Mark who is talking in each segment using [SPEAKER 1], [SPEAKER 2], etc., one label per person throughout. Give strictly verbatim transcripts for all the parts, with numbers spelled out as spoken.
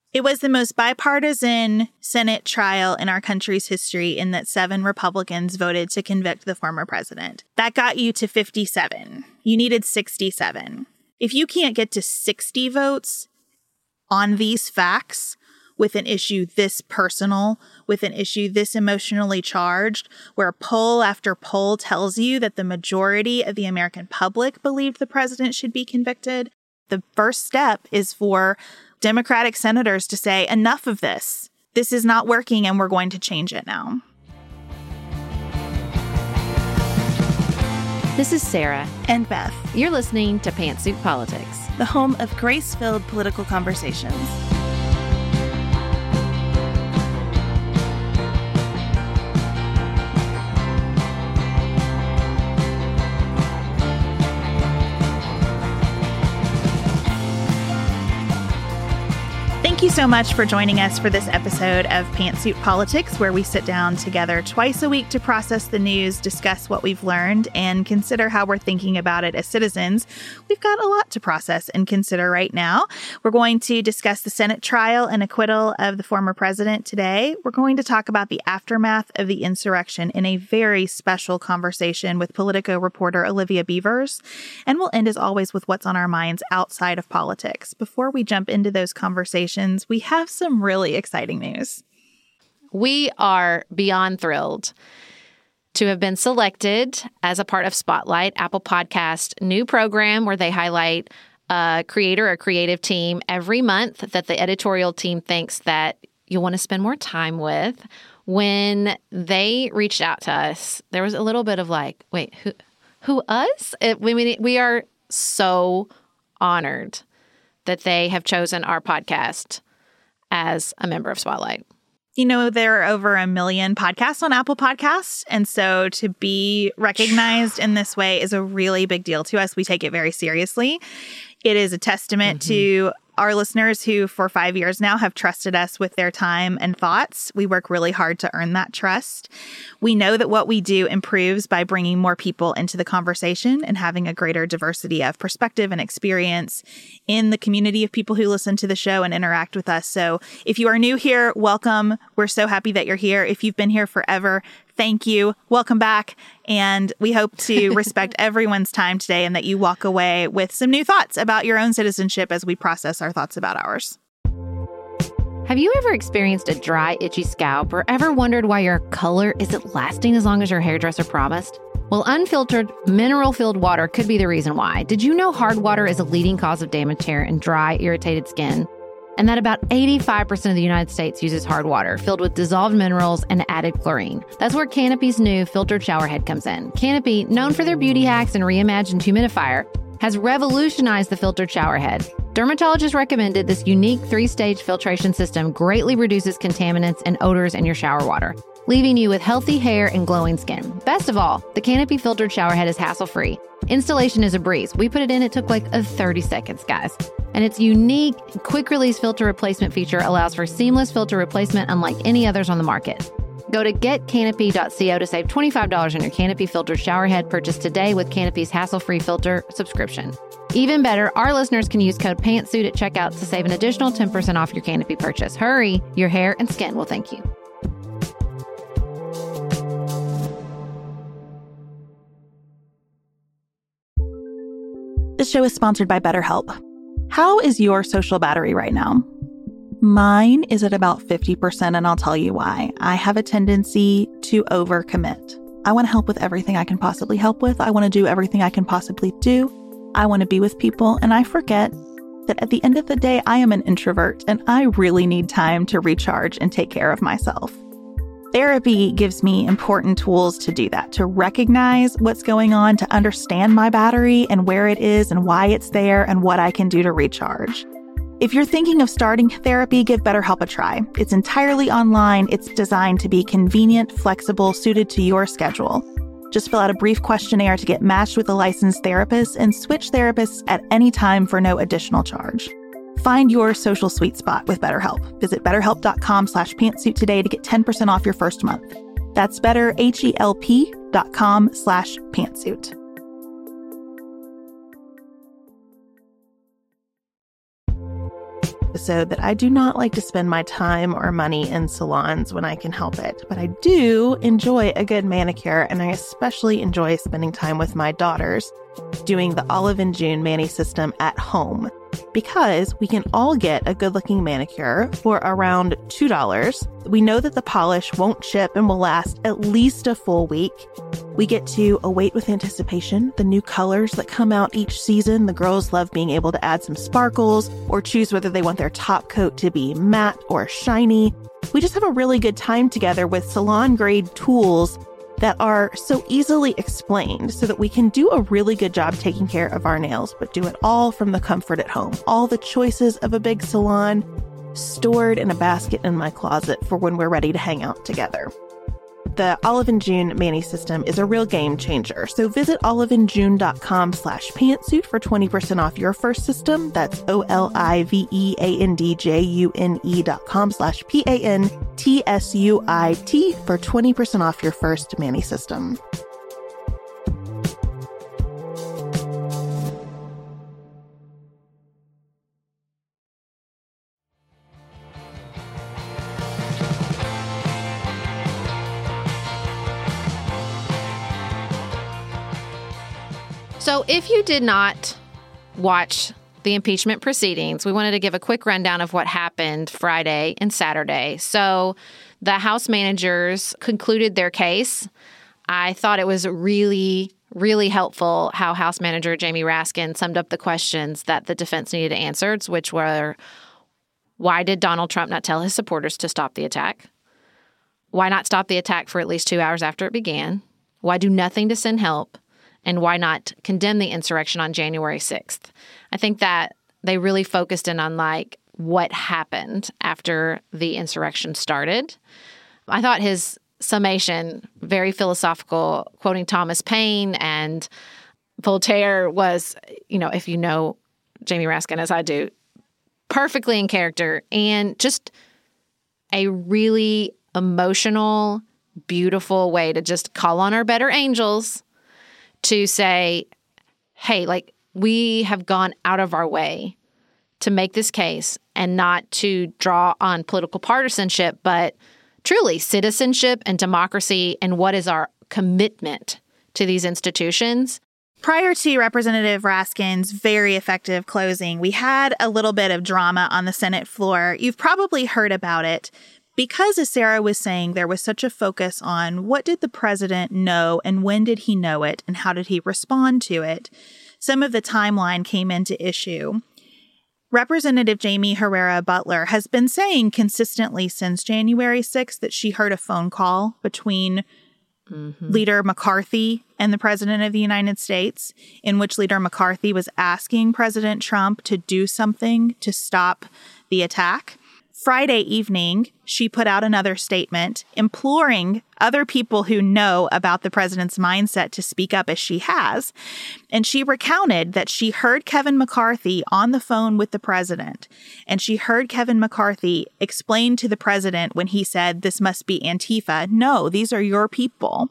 [SPEAKER 1] It was the most bipartisan Senate trial in our country's history in that seven Republicans voted to convict the former president. That got you to fifty-seven. You needed sixty-seven. If you can't get to sixty votes on these facts with an issue this personal, with an issue this emotionally charged, where poll after poll tells you that the majority of the American public believed the president should be convicted, the first step is for Democratic senators to say, enough of this. This is not working and we're going to change it now.
[SPEAKER 2] This is Sarah.
[SPEAKER 1] And Beth.
[SPEAKER 2] You're listening to Pantsuit Politics,
[SPEAKER 1] the home of grace-filled political conversations. Thank you so much for joining us for this episode of Pantsuit Politics, where we sit down together twice a week to process the news, discuss what we've learned, and consider how we're thinking about it as citizens. We've got a lot to process and consider right now. We're going to discuss the Senate trial and acquittal of the former president today. We're going to talk about the aftermath of the insurrection in a very special conversation with Politico reporter Olivia Beavers. And we'll end, as always, with what's on our minds outside of politics. Before we jump into those conversations, we have some really exciting news.
[SPEAKER 2] We are beyond thrilled to have been selected as a part of Spotlight, Apple Podcast new program where they highlight a creator or creative team every month that the editorial team thinks that you'll want to spend more time with. When they reached out to us, there was a little bit of like, wait, who, who us? It, we, mean, we are so honored that they have chosen our podcast as a member of Spotlight.
[SPEAKER 1] You know, there are over a million podcasts on Apple Podcasts. And so to be recognized in this way is a really big deal to us. We take it very seriously. It is a testament mm-hmm. to our listeners who for five years now have trusted us with their time and thoughts. We work really hard to earn that trust. We know that what we do improves by bringing more people into the conversation and having a greater diversity of perspective and experience in the community of people who listen to the show and interact with us. So if you are new here, welcome. We're so happy that you're here. If you've been here forever, thank you. Welcome back. And we hope to respect everyone's time today and that you walk away with some new thoughts about your own citizenship as we process our thoughts about ours.
[SPEAKER 2] Have you ever experienced a dry, itchy scalp or ever wondered why your color isn't lasting as long as your hairdresser promised? Well, unfiltered, mineral-filled water could be the reason why. Did you know hard water is a leading cause of damaged hair and dry, irritated skin? And that about eighty-five percent of the United States uses hard water filled with dissolved minerals and added chlorine. That's where Canopy's new filtered shower head comes in. Canopy, known for their beauty hacks and reimagined humidifier, has revolutionized the filtered shower head. Dermatologists recommended this unique three-stage filtration system greatly reduces contaminants and odors in your shower water, leaving you with healthy hair and glowing skin. Best of all, the Canopy filtered shower head is hassle-free. Installation is a breeze. We put it in, it took like a thirty seconds, guys. And its unique quick-release filter replacement feature allows for seamless filter replacement unlike any others on the market. Go to get canopy dot co to save twenty-five dollars on your Canopy filtered shower head purchase today with Canopy's hassle-free filter subscription. Even better, our listeners can use code PANTSUIT at checkout to save an additional ten percent off your Canopy purchase. Hurry, your hair and skin will thank you.
[SPEAKER 1] This show is sponsored by BetterHelp. How is your social battery right now? Mine is at about fifty percent, and I'll tell you why. I have a tendency to overcommit. I want to help with everything I can possibly help with. I want to do everything I can possibly do. I want to be with people, and I forget that at the end of the day, I am an introvert, and I really need time to recharge and take care of myself. Therapy gives me important tools to do that, to recognize what's going on, to understand my battery and where it is and why it's there and what I can do to recharge. If you're thinking of starting therapy, give BetterHelp a try. It's entirely online. It's designed to be convenient, flexible, suited to your schedule. Just fill out a brief questionnaire to get matched with a licensed therapist and switch therapists at any time for no additional charge. Find your social sweet spot with BetterHelp. Visit betterhelp.com slash pantsuit today to get ten percent off your first month. That's betterhelp.com slash pantsuit. episode that I do not like to spend my time or money in salons when I can help it, but I do enjoy a good manicure, and I especially enjoy spending time with my daughters doing the Olive and June Mani system at home, because we can all get a good-looking manicure for around two dollars. We know that the polish won't chip and will last at least a full week. We get to await with anticipation the new colors that come out each season. The girls love being able to add some sparkles or choose whether they want their top coat to be matte or shiny. We just have a really good time together with salon-grade tools that are so easily explained so that we can do a really good job taking care of our nails, but do it all from the comfort at home. All the choices of a big salon stored in a basket in my closet for when we're ready to hang out together. The Olive and June Mani system is a real game changer. So visit oliveandjune.com slash pantsuit for twenty percent off your first system. That's O-L-I-V-E-A-N-D-J-U-N-E dot com slash P-A-N-T-S-U-I-T for twenty percent off your first Mani system.
[SPEAKER 2] So if you did not watch the impeachment proceedings, we wanted to give a quick rundown of what happened Friday and Saturday. So the House managers concluded their case. I thought it was really, really helpful how House Manager Jamie Raskin summed up the questions that the defense needed answered, which were, why did Donald Trump not tell his supporters to stop the attack? Why not stop the attack for at least two hours after it began? Why do nothing to send help? And why not condemn the insurrection on January sixth? I think that they really focused in on, like, what happened after the insurrection started. I thought his summation, very philosophical, quoting Thomas Paine and Voltaire, was, you know, if you know Jamie Raskin as I do, perfectly in character, and just a really emotional, beautiful way to just call on our better angels to say, hey, like, we have gone out of our way to make this case, and not to draw on political partisanship, but truly citizenship and democracy, and what is our commitment to these institutions.
[SPEAKER 3] Prior to Representative Raskin's very effective closing, we had a little bit of drama on the Senate floor. You've probably heard about it. Because, as Sarah was saying, there was such a focus on what did the president know and when did he know it and how did he respond to it, some of the timeline came into issue. Representative Jaime Herrera Beutler has been saying consistently since January sixth that she heard a phone call between mm-hmm. Leader McCarthy and the President of the United States, in which Leader McCarthy was asking President Trump to do something to stop the attack. Friday evening, she put out another statement imploring other people who know about the president's mindset to speak up as she has. And she recounted that she heard Kevin McCarthy on the phone with the president. And she heard Kevin McCarthy explain to the president when he said, this must be Antifa. No, these are your people.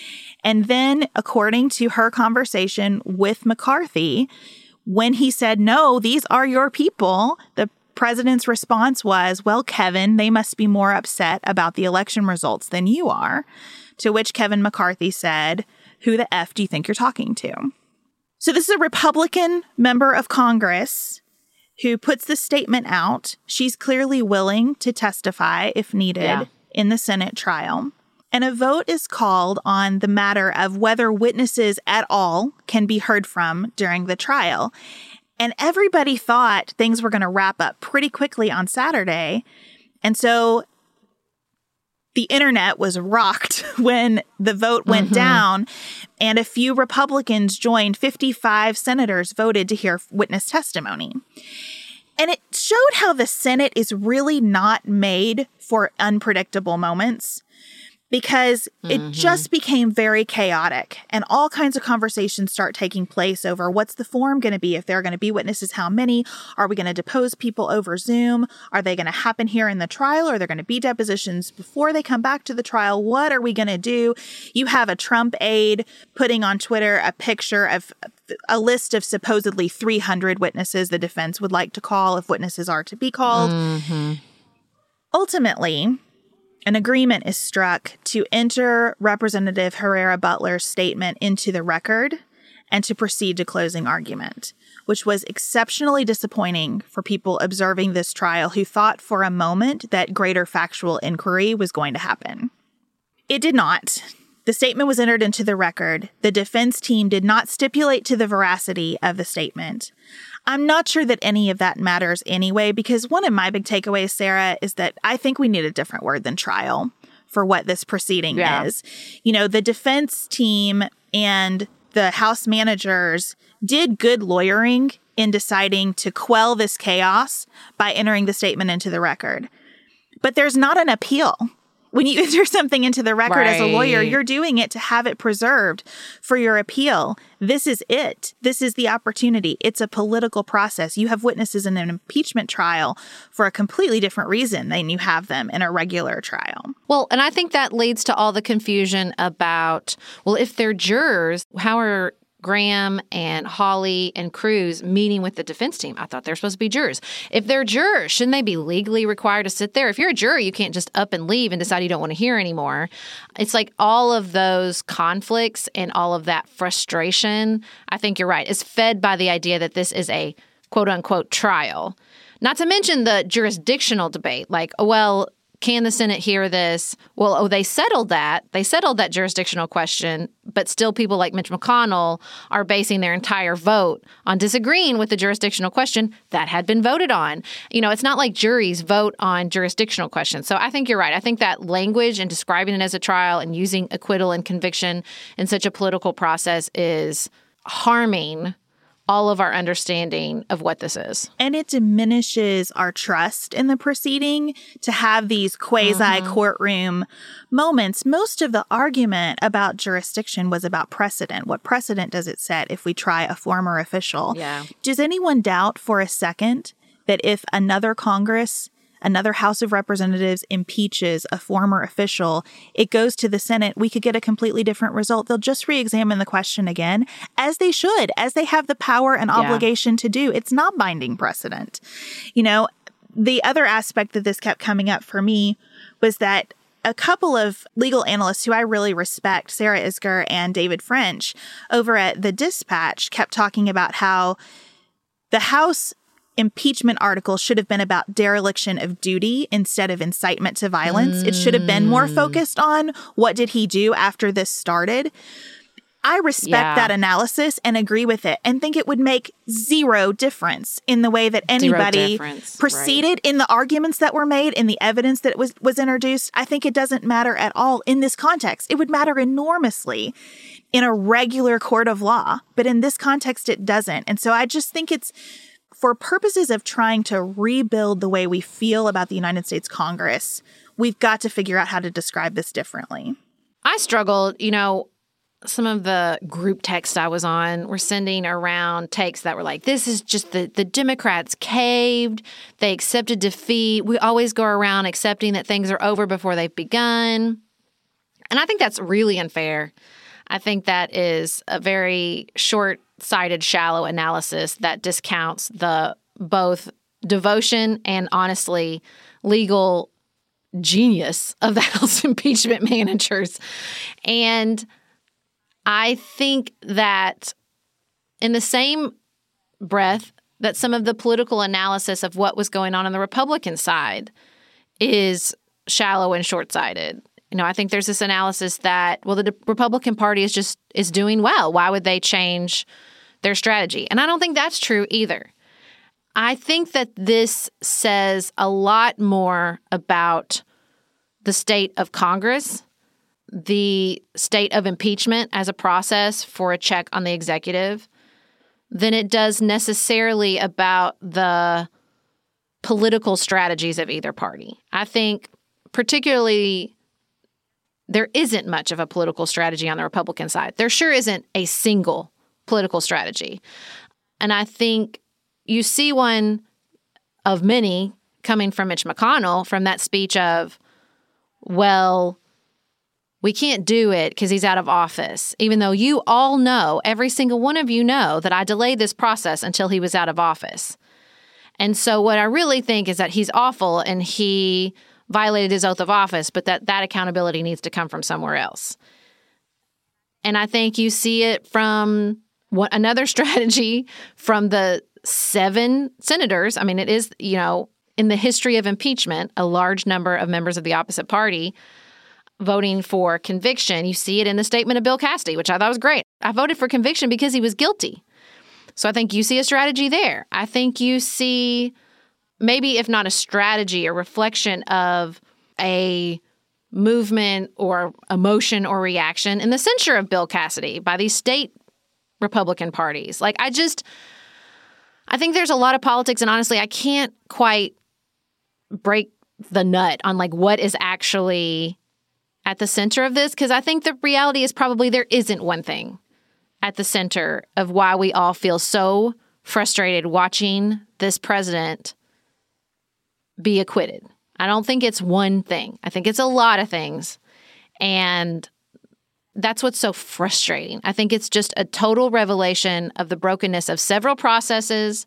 [SPEAKER 3] And then, according to her conversation with McCarthy, when he said, no, these are your people, the president's response was, well, Kevin, they must be more upset about the election results than you are. To which Kevin McCarthy said, who the F do you think you're talking to? So this is a Republican member of Congress who puts this statement out. She's clearly willing to testify if needed yeah. in the Senate trial. And a vote is called on the matter of whether witnesses at all can be heard from during the trial. And everybody thought things were going to wrap up pretty quickly on Saturday. And so the internet was rocked when the vote went mm-hmm. down, and a few Republicans joined. fifty-five senators voted to hear witness testimony. And it showed how the Senate is really not made for unpredictable moments, because it
[SPEAKER 2] Mm-hmm.
[SPEAKER 3] just became very chaotic and all kinds of conversations start taking place over what's the form going to be? If there are going to be witnesses, how many? Are we going to depose people over Zoom? Are they going to happen here in the trial? Are there going to be depositions before they come back to the trial? What are we going to do? You have a Trump aide putting on Twitter a picture of a list of supposedly three hundred witnesses the defense would like to call if witnesses are to be called.
[SPEAKER 2] Mm-hmm.
[SPEAKER 3] Ultimately, an agreement is struck to enter Representative Herrera Butler's statement into the record and to proceed to closing argument, which was exceptionally disappointing for people observing this trial who thought for a moment that greater factual inquiry was going to happen. It did not. The statement was entered into the record. The defense team did not stipulate to the veracity of the statement. I'm not sure that any of that matters anyway, because one of my big takeaways, Sarah, is that I think we need a different word than trial for what this proceeding
[SPEAKER 2] Yeah.
[SPEAKER 3] is. You know, the defense team and the House managers did good lawyering in deciding to quell this chaos by entering the statement into the record. But there's not an appeal. When you enter something into the record as a lawyer,
[SPEAKER 2] Right.
[SPEAKER 3] you're doing it to have it preserved for your appeal. This is it. This is the opportunity. It's a political process. You have witnesses in an impeachment trial for a completely different reason than you have them in a regular trial.
[SPEAKER 2] Well, and I think that leads to all the confusion about, well, if they're jurors, how are Graham and Hawley and Cruz meeting with the defense team? I thought they were supposed to be jurors. If they're jurors, shouldn't they be legally required to sit there? If you're a juror, you can't just up and leave and decide you don't want to hear anymore. It's like all of those conflicts and all of that frustration, I think you're right, is fed by the idea that this is a quote unquote trial. Not to mention the jurisdictional debate, like, oh, well, can the Senate hear this? Well, oh, they settled that. They settled that jurisdictional question, but still people like Mitch McConnell are basing their entire vote on disagreeing with the jurisdictional question that had been voted on. You know, it's not like juries vote on jurisdictional questions. So I think you're right. I think that language and describing it as a trial and using acquittal and conviction in such a political process is harming all of our understanding of what this is.
[SPEAKER 3] And it diminishes our trust in the proceeding to have these quasi-courtroom moments. Most of the argument about jurisdiction was about precedent. What precedent does it set if we try a former official?
[SPEAKER 2] Yeah.
[SPEAKER 3] Does anyone doubt for a second that if another Congress, another House of Representatives impeaches a former official, it goes to the Senate, we could get a completely different result? They'll just re-examine the question again, as they should, as they have the power and obligation to do. It's not binding precedent. You know, the other aspect that this kept coming up for me was that a couple of legal analysts who I really respect, Sarah Isgur and David French, over at the Dispatch, kept talking about how the House impeachment article should have been about dereliction of duty instead of incitement to violence. Mm. It should have been more focused on what did he do after this started. I respect
[SPEAKER 2] yeah.
[SPEAKER 3] that analysis and agree with it and think it would make zero difference in the way that anybody proceeded right. in the arguments that were made, in the evidence that was, was introduced. I think it doesn't matter at all in this context. It would matter enormously in a regular court of law, but in this context, it doesn't. And so I just think it's, for purposes of trying to rebuild the way we feel about the United States Congress, we've got to figure out how to describe this differently.
[SPEAKER 2] I struggled, you know, some of the group texts I was on were sending around takes that were like, this is just the, the Democrats caved. They accepted defeat. We always go around accepting that things are over before they've begun. And I think that's really unfair. I think that is a very short-sighted, shallow analysis that discounts the both devotion and, honestly, legal genius of the House impeachment managers. And I think that in the same breath that some of the political analysis of what was going on on the Republican side is shallow and short-sighted. You know, I think there's this analysis that, well, the Republican Party is just is doing well. Why would they change their strategy? And I don't think that's true either. I think that this says a lot more about the state of Congress, the state of impeachment as a process for a check on the executive, than it does necessarily about the political strategies of either party. I think particularly there isn't much of a political strategy on the Republican side. There sure isn't a single political strategy. And I think you see one of many coming from Mitch McConnell from that speech of, well, we can't do it because he's out of office, even though you all know, every single one of you know, that I delayed this process until he was out of office. And so what I really think is that he's awful and he violated his oath of office, but that that accountability needs to come from somewhere else. And I think you see it from what, another strategy from the seven senators. I mean, it is, you know, in the history of impeachment, a large number of members of the opposite party voting for conviction. You see it in the statement of Bill Cassidy, which I thought was great. I voted for conviction because he was guilty. So I think you see a strategy there. I think you see maybe, if not a strategy, a reflection of a movement or emotion or reaction in the censure of Bill Cassidy by these state Republican parties. Like, I just, I think there's a lot of politics, and honestly, I can't quite break the nut on like what is actually at the center of this, because I think the reality is probably there isn't one thing at the center of why we all feel so frustrated watching this president be acquitted. I don't think it's one thing. I think it's a lot of things. And that's what's so frustrating. I think it's just a total revelation of the brokenness of several processes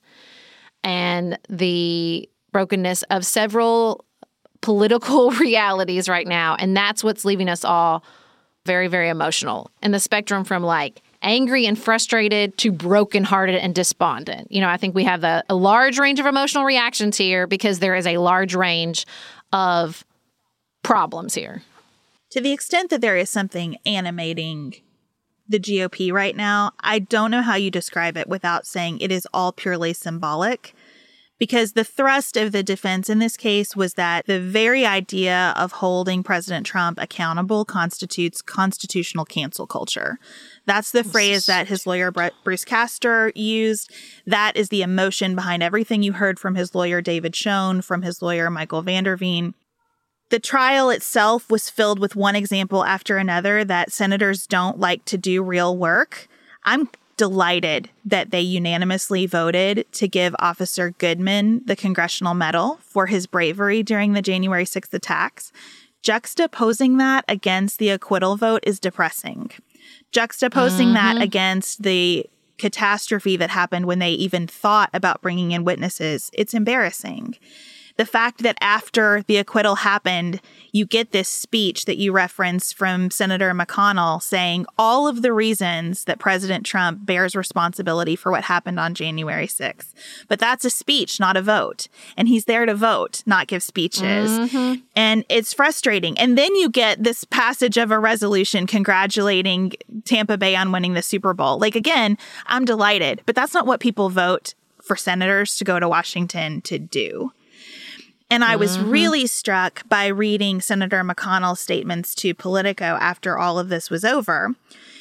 [SPEAKER 2] and the brokenness of several political realities right now. And that's what's leaving us all very, very emotional. And the spectrum from like angry and frustrated to brokenhearted and despondent. You know, I think we have a, a large range of emotional reactions here because there is a large range of problems here.
[SPEAKER 3] To the extent that there is something animating the G O P right now, I don't know how you describe it without saying it is all purely symbolic. Because the thrust of the defense in this case was that the very idea of holding President Trump accountable constitutes constitutional cancel culture. That's the phrase that his lawyer, Bruce Castor, used. That is the emotion behind everything you heard from his lawyer, David Schoen, from his lawyer, Michael Vanderveen. The trial itself was filled with one example after another that senators don't like to do real work. I'm delighted that they unanimously voted to give Officer Goodman the Congressional Medal for his bravery during the January sixth attacks. Juxtaposing that against the acquittal vote is depressing. Juxtaposing mm-hmm. that against the catastrophe that happened when they even thought about bringing in witnesses, it's embarrassing. The fact that after the acquittal happened, you get this speech that you referenced from Senator McConnell saying all of the reasons that President Trump bears responsibility for what happened on January sixth. But that's a speech, not a vote. And he's there to vote, not give speeches. Mm-hmm. And it's frustrating. And then you get this passage of a resolution congratulating Tampa Bay on winning the Super Bowl. Like, again, I'm delighted, but that's not what people vote for senators to go to Washington to do. And I was mm-hmm. really struck by reading Senator McConnell's statements to Politico after all of this was over,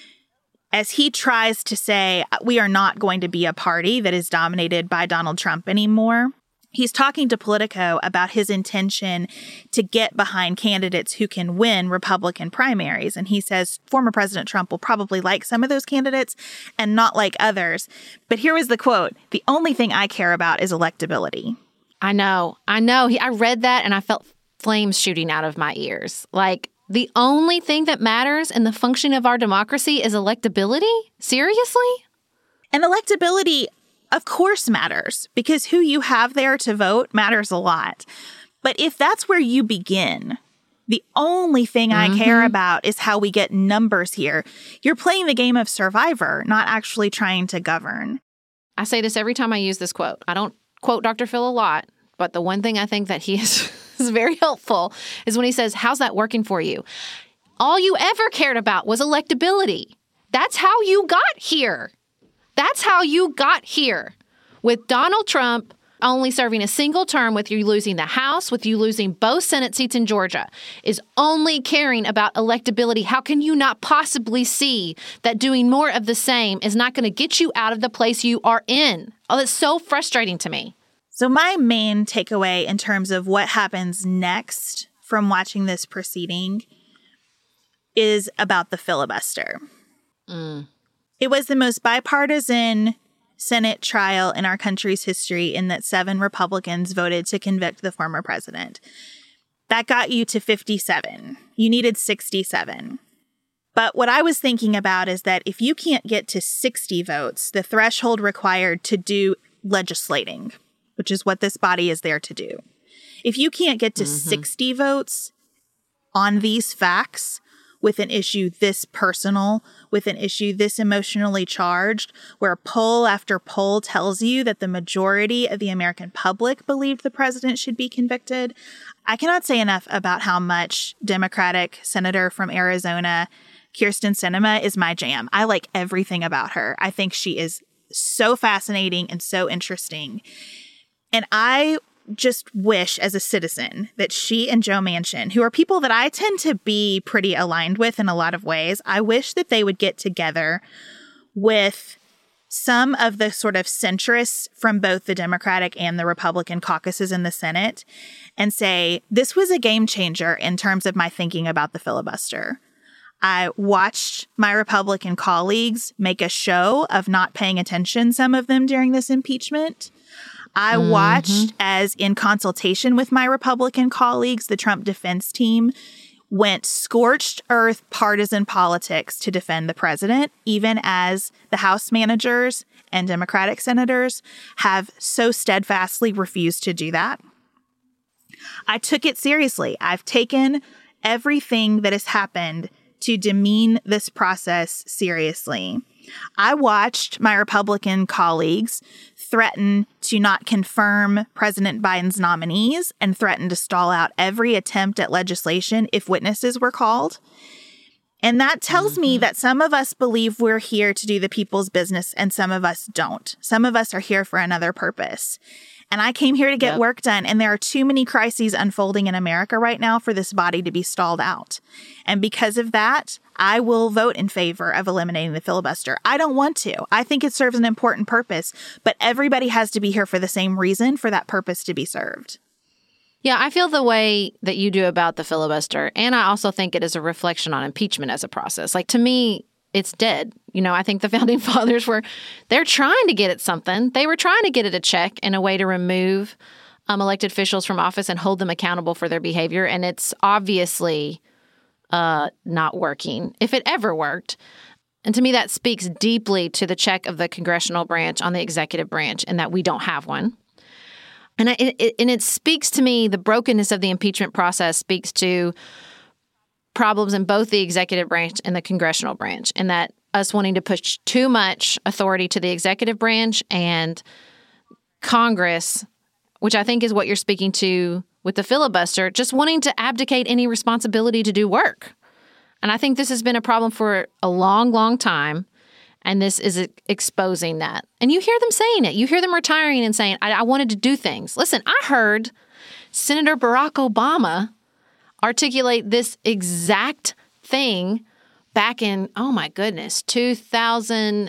[SPEAKER 3] as he tries to say, we are not going to be a party that is dominated by Donald Trump anymore. He's talking to Politico about his intention to get behind candidates who can win Republican primaries. And he says former President Trump will probably like some of those candidates and not like others. But here was the quote: "The only thing I care about is electability."
[SPEAKER 2] I know. I know. He, I read that and I felt flames shooting out of my ears. Like, the only thing that matters in the functioning of our democracy is electability? Seriously?
[SPEAKER 3] And electability, of course, matters, because who you have there to vote matters a lot. But if that's where you begin, the only thing mm-hmm. I care about is how we get numbers here, you're playing the game of Survivor, not actually trying to govern.
[SPEAKER 2] I say this every time I use this quote. I don't quote Doctor Phil a lot, but the one thing I think that he is, is very helpful is when he says, how's that working for you? All you ever cared about was electability. That's how you got here. That's how you got here. With Donald Trump only serving a single term, with you losing the House, with you losing both Senate seats in Georgia, is only caring about electability. How can you not possibly see that doing more of the same is not going to get you out of the place you are in? Oh, that's so frustrating to me.
[SPEAKER 3] So my main takeaway in terms of what happens next from watching this proceeding, is about the filibuster.
[SPEAKER 2] Mm.
[SPEAKER 3] It was the most bipartisan Senate trial in our country's history in that seven Republicans voted to convict the former president. That got you to fifty-seven. You needed sixty-seven. But what I was thinking about is that if you can't get to sixty votes, the threshold required to do legislating, which is what this body is there to do, if you can't get to mm-hmm. sixty votes on these facts with an issue this personal, with an issue this emotionally charged, where poll after poll tells you that the majority of the American public believed the president should be convicted, I cannot say enough about how much Democratic Senator from Arizona Kyrsten Sinema is my jam. I like everything about her. I think she is so fascinating and so interesting. And I just wish as a citizen that she and Joe Manchin, who are people that I tend to be pretty aligned with in a lot of ways, I wish that they would get together with some of the sort of centrists from both the Democratic and the Republican caucuses in the Senate and say, this was a game changer in terms of my thinking about the filibuster. I watched my Republican colleagues make a show of not paying attention, some of them during this impeachment. I mm-hmm. watched as, in consultation with my Republican colleagues, the Trump defense team went scorched earth partisan politics to defend the president, even as the House managers and Democratic senators have so steadfastly refused to do that. I took it seriously. I've taken everything that has happened to demean this process seriously. I watched my Republican colleagues threaten to not confirm President Biden's nominees and threaten to stall out every attempt at legislation if witnesses were called. And that tells mm-hmm. me that some of us believe we're here to do the people's business and some of us don't. Some of us are here for another purpose. And I came here to get yep. work done. And there are too many crises unfolding in America right now for this body to be stalled out. And because of that, I will vote in favor of eliminating the filibuster. I don't want to. I think it serves an important purpose, but everybody has to be here for the same reason for that purpose to be served.
[SPEAKER 2] Yeah, I feel the way that you do about the filibuster. And I also think it is a reflection on impeachment as a process. Like, to me, it's dead. You know, I think the Founding Fathers were, they're trying to get at something. They were trying to get at a check and a way to remove um, elected officials from office and hold them accountable for their behavior. And it's obviously uh, not working, if it ever worked. And to me, that speaks deeply to the check of the congressional branch on the executive branch and that we don't have one. And I, it, and it speaks to me, the brokenness of the impeachment process speaks to problems in both the executive branch and the congressional branch, and that us wanting to push too much authority to the executive branch and Congress, which I think is what you're speaking to with the filibuster, just wanting to abdicate any responsibility to do work. And I think this has been a problem for a long, long time. And this is exposing that. And you hear them saying it. You hear them retiring and saying, I, I wanted to do things. Listen, I heard Senator Barack Obama articulate this exact thing back in, oh my goodness, two thousand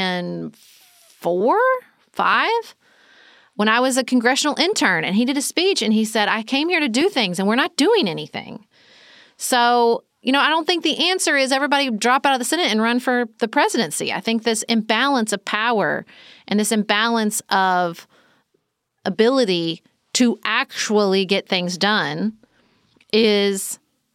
[SPEAKER 2] four, five, when I was a congressional intern. And he did a speech and he said, I came here to do things and we're not doing anything. So, you know, I don't think the answer is everybody drop out of the Senate and run for the presidency. I think this imbalance of power and this imbalance of ability to actually get things done is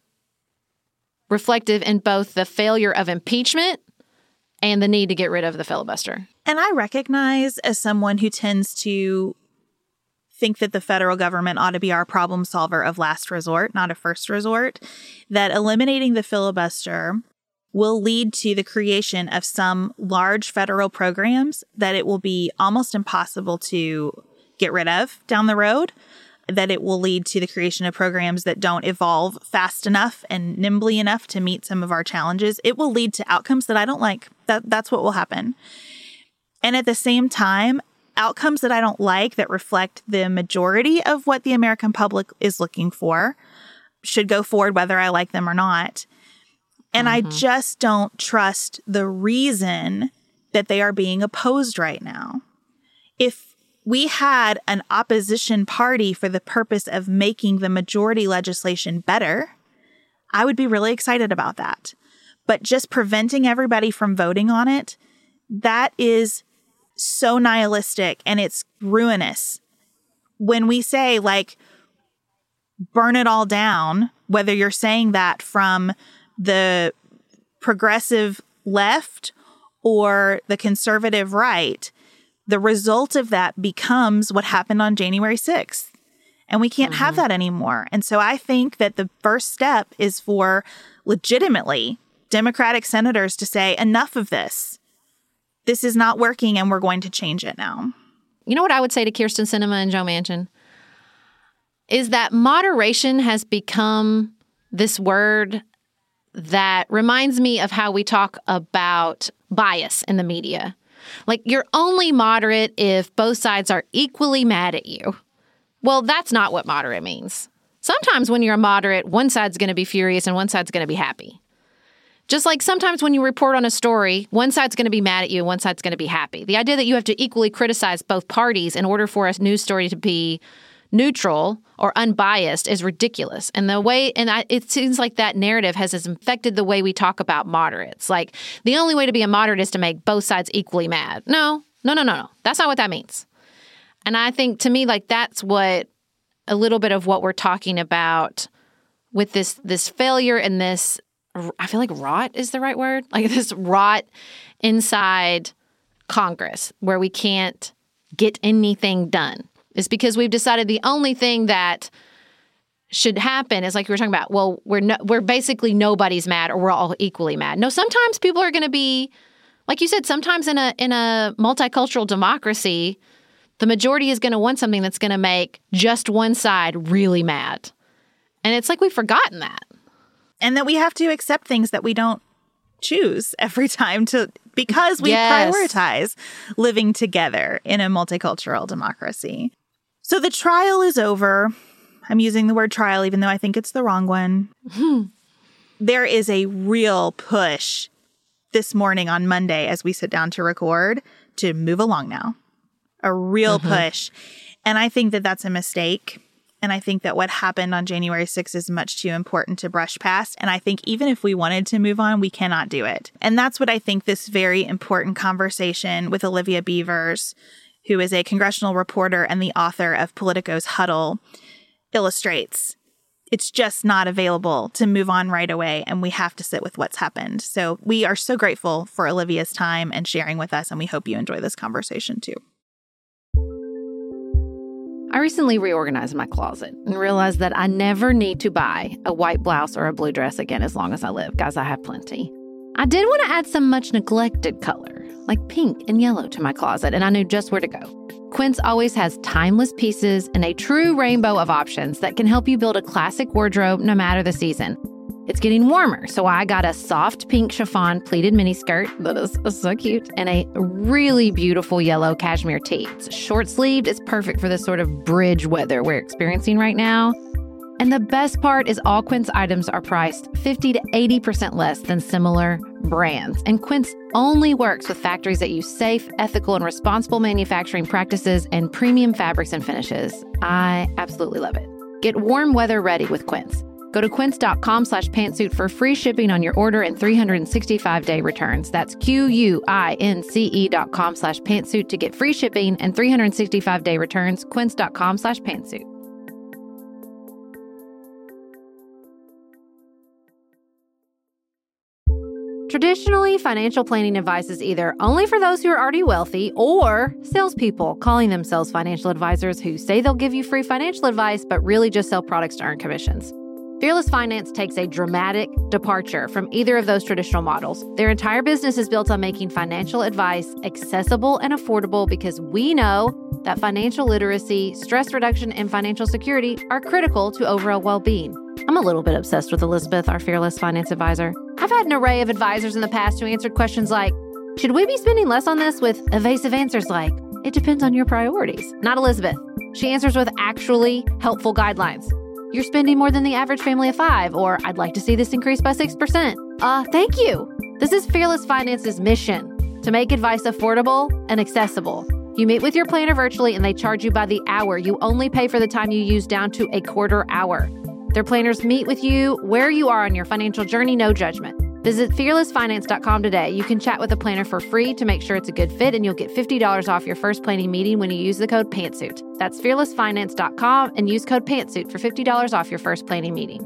[SPEAKER 2] reflective in both the failure of impeachment and the need to get rid of the filibuster.
[SPEAKER 3] And I recognize, as someone who tends to think that the federal government ought to be our problem solver of last resort, not a first resort, that eliminating the filibuster will lead to the creation of some large federal programs that it will be almost impossible to get rid of down the road, that it will lead to the creation of programs that don't evolve fast enough and nimbly enough to meet some of our challenges. It will lead to outcomes that I don't like. That that's what will happen. And at the same time, outcomes that I don't like that reflect the majority of what the American public is looking for should go forward, whether I like them or not. And mm-hmm. I just don't trust the reason that they are being opposed right now. If we had an opposition party for the purpose of making the majority legislation better, I would be really excited about that. But just preventing everybody from voting on it, that is so nihilistic and it's ruinous. When we say, like, burn it all down, whether you're saying that from the progressive left or the conservative right, the result of that becomes what happened on January sixth. And we can't mm-hmm. have that anymore. And so I think that the first step is for legitimately Democratic senators to say, enough of this. This is not working and we're going to change it now.
[SPEAKER 2] You know what I would say to Kyrsten Sinema and Joe Manchin? Is that moderation has become this word that reminds me of how we talk about bias in the media. Like, you're only moderate if both sides are equally mad at you. Well, that's not what moderate means. Sometimes when you're a moderate, one side's going to be furious and one side's going to be happy. Just like sometimes when you report on a story, one side's going to be mad at you and one side's going to be happy. The idea that you have to equally criticize both parties in order for a news story to be neutral or unbiased is ridiculous. And the way, and I, it seems like that narrative has infected the way we talk about moderates. Like, the only way to be a moderate is to make both sides equally mad. No, no, no, no, no. That's not what that means. And I think, to me, like, that's what a little bit of what we're talking about with this this failure and this, I feel like rot is the right word, like this rot inside Congress where we can't get anything done. Is because we've decided the only thing that should happen is, like we were talking about, well, we're no, we're basically nobody's mad or we're all equally mad. No, sometimes people are going to be, like you said, sometimes in a in a multicultural democracy, the majority is going to want something that's going to make just one side really mad. And it's like we've forgotten that.
[SPEAKER 3] And that we have to accept things that we don't choose every time to because we
[SPEAKER 2] yes.
[SPEAKER 3] prioritize living together in a multicultural democracy. So the trial is over. I'm using the word trial, even though I think it's the wrong one. There is a real push this morning on Monday as we sit down to record to move along now. A real mm-hmm. push. And I think that that's a mistake. And I think that what happened on January sixth is much too important to brush past. And I think even if we wanted to move on, we cannot do it. And that's what I think this very important conversation with Olivia Beavers, who is a congressional reporter and the author of Politico's Huddle, illustrates. It's just not available to move on right away, and we have to sit with what's happened. So we are so grateful for Olivia's time and sharing with us, and we hope you enjoy this conversation too.
[SPEAKER 2] I recently reorganized my closet and realized that I never need to buy a white blouse or a blue dress again as long as I live. Guys, I have plenty. I did want to add some much neglected color, like pink and yellow, to my closet, and I knew just where to go. Quince always has timeless pieces and a true rainbow of options that can help you build a classic wardrobe no matter the season. It's getting warmer, so I got a soft pink chiffon pleated miniskirt that is so cute, and a really beautiful yellow cashmere tee. It's short-sleeved. It's perfect for this sort of bridge weather we're experiencing right now. And the best part is all Quince items are priced fifty to eighty percent less than similar brands. And Quince only works with factories that use safe, ethical, and responsible manufacturing practices and premium fabrics and finishes. I absolutely love it. Get warm weather ready with Quince. Go to quince.com slash pantsuit for free shipping on your order and three hundred sixty-five day returns. That's Q-U-I-N-C-E dot com slash pantsuit to get free shipping and three hundred sixty-five day returns. Quince.com slash pantsuit. Traditionally, financial planning advice is either only for those who are already wealthy or salespeople calling themselves financial advisors who say they'll give you free financial advice but really just sell products to earn commissions. Fearless Finance takes a dramatic departure from either of those traditional models. Their entire business is built on making financial advice accessible and affordable because we know that financial literacy, stress reduction, and financial security are critical to overall well-being. I'm a little bit obsessed with Elizabeth, our Fearless Finance advisor. I've had an array of advisors in the past who answered questions like, should we be spending less on this, with evasive answers like, it depends on your priorities. Not Elizabeth. She answers with actually helpful guidelines. You're spending more than the average family of five, or I'd like to see this increase by six percent. Uh, thank you. This is Fearless Finance's mission, to make advice affordable and accessible. You meet with your planner virtually and they charge you by the hour. You only pay for the time you use down to a quarter hour. Their planners meet with you where you are on your financial journey, no judgment. Visit fearless finance dot com today. You can chat with a planner for free to make sure it's a good fit, and you'll get fifty dollars off your first planning meeting when you use the code PANTSUIT. That's fearless finance dot com and use code PANTSUIT for fifty dollars off your first planning meeting.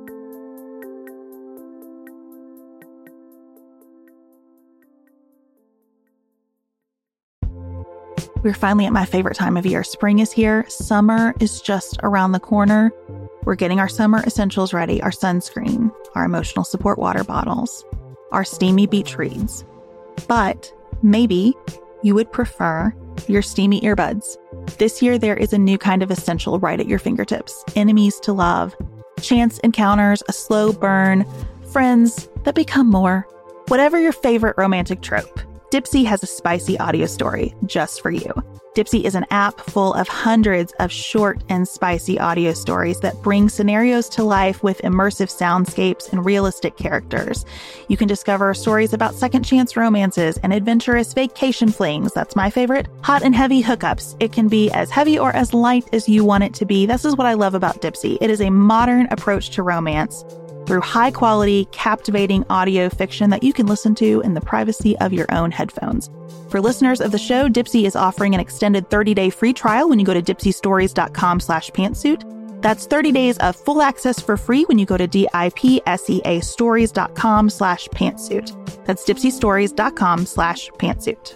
[SPEAKER 1] We're finally at my favorite time of year. Spring is here. Summer is just around the corner. We're getting our summer essentials ready, our sunscreen, our emotional support water bottles, our steamy beach reads. But maybe you would prefer your steamy earbuds. This year, there is a new kind of essential right at your fingertips. Enemies to love, chance encounters, a slow burn, friends that become more. Whatever your favorite romantic trope, Dipsea has a spicy audio story just for you. Dipsea is an app full of hundreds of short and spicy audio stories that bring scenarios to life with immersive soundscapes and realistic characters. You can discover stories about second chance romances and adventurous vacation flings. That's my favorite. Hot and heavy hookups. It can be as heavy or as light as you want it to be. This is what I love about Dipsea. It is a modern approach to romance through high-quality, captivating audio fiction that you can listen to in the privacy of your own headphones. For listeners of the show, Dipsea is offering an extended thirty-day free trial when you go to dipseastories.com slash pantsuit. That's thirty days of full access for free when you go to D-I-P-S-E-A stories.com slash pantsuit. That's dipseastories.com slash pantsuit.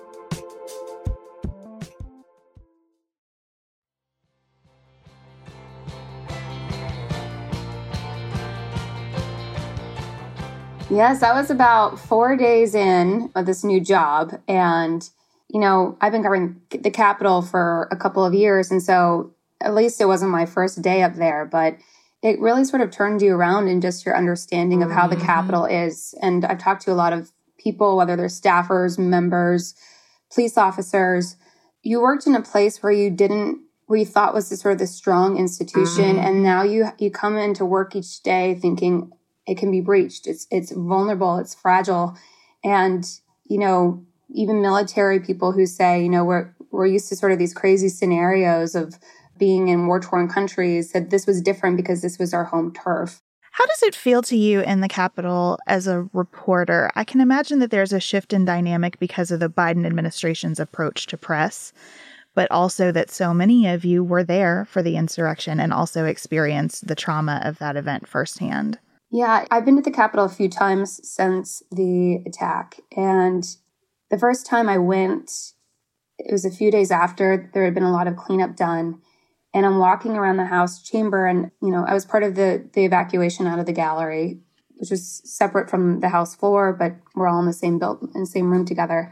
[SPEAKER 4] Yes, I was about four days in of this new job. And, you know, I've been covering the Capitol for a couple of years. And so at least it wasn't my first day up there. But it really sort of turned you around in just your understanding of how the Capitol is. And I've talked to a lot of people, whether they're staffers, members, police officers. You worked in a place where you didn't, where you thought was this sort of this strong institution. Mm-hmm. And now you you come into work each day thinking, it can be breached. It's it's vulnerable. It's fragile. And, you know, even military people who say, you know, we're we're used to sort of these crazy scenarios of being in war-torn countries, said this was different because this was our home turf.
[SPEAKER 3] How does it feel to you in the Capitol as a reporter? I can imagine that there's a shift in dynamic because of the Biden administration's approach to press, but also that so many of you were there for the insurrection and also experienced the trauma of that event firsthand.
[SPEAKER 4] Yeah, I've been to the Capitol a few times since the attack. And the first time I went, it was a few days after there had been a lot of cleanup done. And I'm walking around the House chamber and, you know, I was part of the, the evacuation out of the gallery, which was separate from the House floor, but we're all in the same build, in the same room together.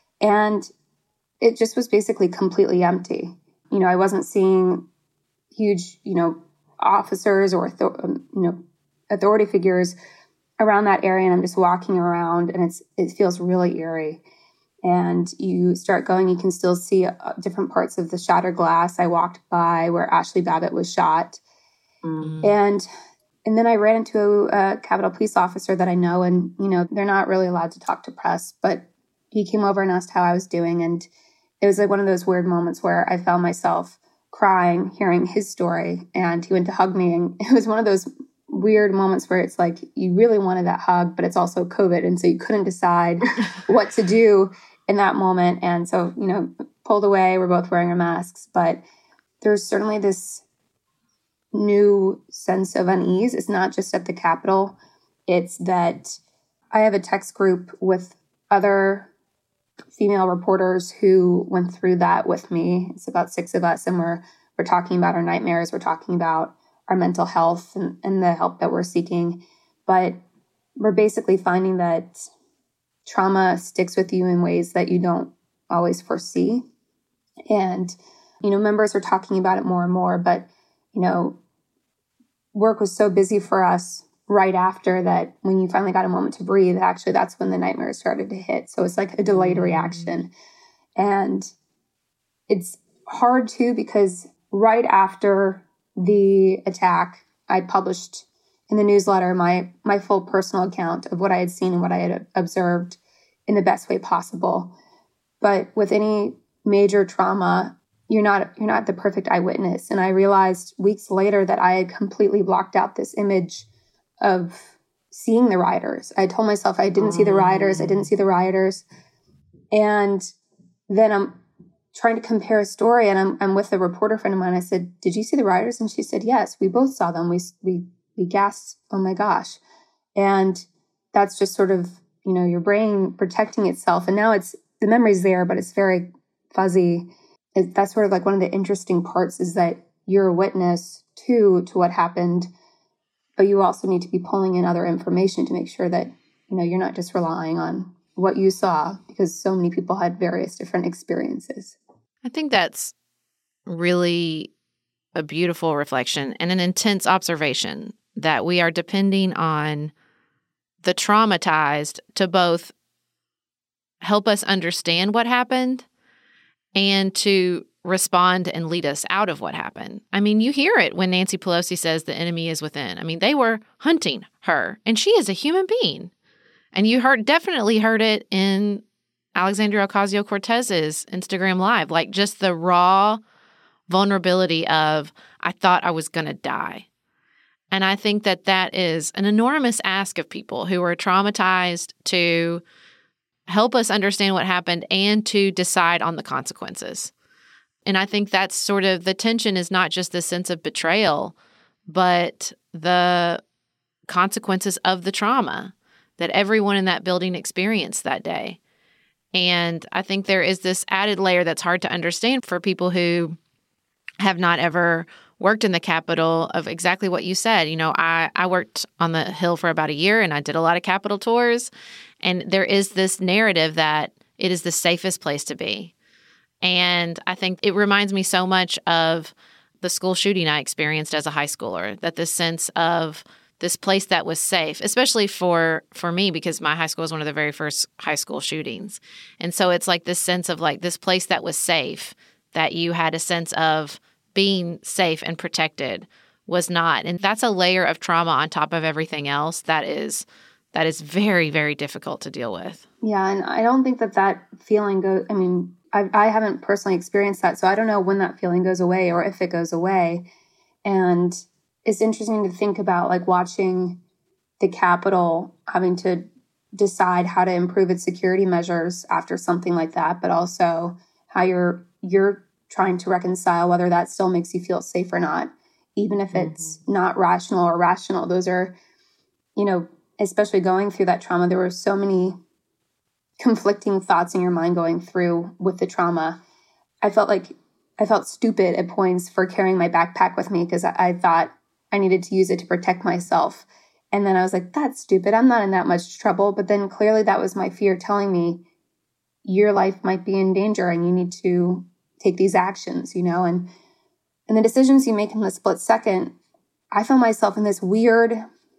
[SPEAKER 4] And it just was basically completely empty. You know, I wasn't seeing huge, you know, officers or, you know, authority figures around that area, and I'm just walking around, and it's it feels really eerie. And you start going, you can still see uh, different parts of the shattered glass. I walked by where Ashley Babbitt was shot, mm-hmm. and and then I ran into a, a Capitol police officer that I know, and you know they're not really allowed to talk to press, but he came over and asked how I was doing, and it was like one of those weird moments where I found myself crying, hearing his story, and he went to hug me, and it was one of those weird moments where it's like you really wanted that hug, but it's also COVID. And so you couldn't decide what to do in that moment. And so, you know, pulled away, we're both wearing our masks, but there's certainly this new sense of unease. It's not just at the Capitol. It's that I have a text group with other female reporters who went through that with me. It's about six of us, and we're we're talking about our nightmares. We're talking about our mental health and, and the help that we're seeking. But we're basically finding that trauma sticks with you in ways that you don't always foresee. And, you know, members are talking about it more and more, but, you know, work was so busy for us right after that when you finally got a moment to breathe, actually that's when the nightmares started to hit. So it's like a delayed reaction. And it's hard too, because right after the attack, I published in the newsletter my my full personal account of what I had seen and what I had observed in the best way possible. But with any major trauma, you're not you're not the perfect eyewitness. And I realized weeks later that I had completely blocked out this image of seeing the rioters. I told myself I didn't see the rioters. I didn't see the rioters. And then I'm trying to compare a story, and I'm I'm with a reporter friend of mine. I said, "Did you see the rioters?" And she said, "Yes, we both saw them." We we we gasped, "Oh my gosh!" And that's just sort of, you know, your brain protecting itself. And now it's the memory's there, but it's very fuzzy. It, that's sort of like one of the interesting parts, is that you're a witness to to what happened, but you also need to be pulling in other information to make sure that, you know, you're not just relying on what you saw, because so many people had various different experiences.
[SPEAKER 2] I think that's really a beautiful reflection and an intense observation, that we are depending on the traumatized to both help us understand what happened and to respond and lead us out of what happened. I mean, you hear it when Nancy Pelosi says the enemy is within. I mean, they were hunting her, and she is a human being. And you heard definitely heard it in Alexandria Ocasio-Cortez's Instagram Live, like just the raw vulnerability of, I thought I was going to die. And I think that that is an enormous ask of people who are traumatized to help us understand what happened and to decide on the consequences. And I think that's sort of the tension, is not just the sense of betrayal, but the consequences of the trauma that everyone in that building experienced that day. And I think there is this added layer that's hard to understand for people who have not ever worked in the Capitol, of exactly what you said. You know, I, I worked on the Hill for about a year, and I did a lot of Capitol tours. And there is this narrative that it is the safest place to be. And I think it reminds me so much of the school shooting I experienced as a high schooler, that this sense of this place that was safe, especially for, for me, because my high school was one of the very first high school shootings. And so it's like this sense of like this place that was safe, that you had a sense of being safe and protected, was not. And that's a layer of trauma on top of everything else that is that is very, very difficult to deal with.
[SPEAKER 4] Yeah, and I don't think that that feeling goes, I mean, I, I haven't personally experienced that, so I don't know when that feeling goes away or if it goes away. And it's interesting to think about, like, watching the Capitol having to decide how to improve its security measures after something like that, but also how you're you're trying to reconcile whether that still makes you feel safe or not, even if it's mm-hmm. not rational or rational. Those are, you know, especially going through that trauma, there were so many conflicting thoughts in your mind going through with the trauma. I felt like I felt stupid at points for carrying my backpack with me, because I, I thought I needed to use it to protect myself. And then I was like, that's stupid. I'm not in that much trouble. But then clearly that was my fear telling me your life might be in danger and you need to take these actions, you know, and, and the decisions you make in the split second. I found myself in this weird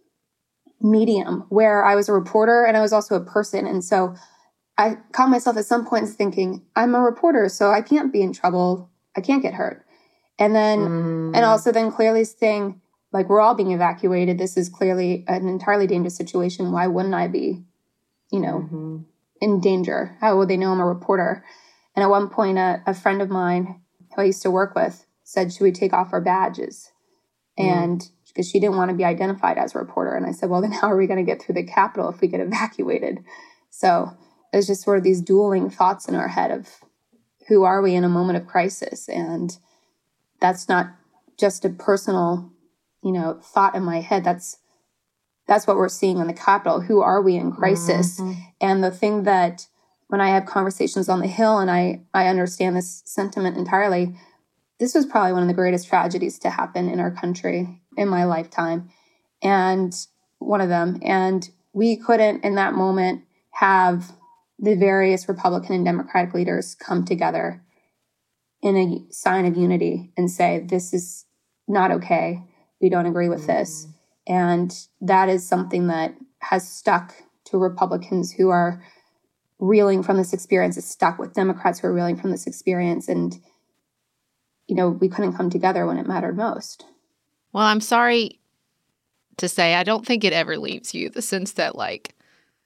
[SPEAKER 4] medium where I was a reporter and I was also a person. And so I caught myself at some points thinking, I'm a reporter, so I can't be in trouble. I can't get hurt. And then, mm. and also then clearly saying, like, we're all being evacuated. This is clearly an entirely dangerous situation. Why wouldn't I be, you know, mm-hmm. in danger? How would they know I'm a reporter? And at one point, a, a friend of mine who I used to work with said, should we take off our badges? Mm. And because she didn't want to be identified as a reporter. And I said, well, then how are we going to get through the Capitol if we get evacuated? So it was just sort of these dueling thoughts in our head of who are we in a moment of crisis? And that's not just a personal, you know, thought in my head. That's that's what we're seeing on the Capitol. Who are we in crisis? Mm-hmm. And the thing that when I have conversations on the Hill, and I, I understand this sentiment entirely, this was probably one of the greatest tragedies to happen in our country in my lifetime. And one of them. And we couldn't in that moment have the various Republican and Democratic leaders come together in a sign of unity and say, this is not okay. We don't agree with mm-hmm. this. And that is something that has stuck to Republicans who are reeling from this experience. It's stuck with Democrats who are reeling from this experience. And, you know, we couldn't come together when it mattered most.
[SPEAKER 2] Well, I'm sorry to say, I don't think it ever leaves you, the sense that, like,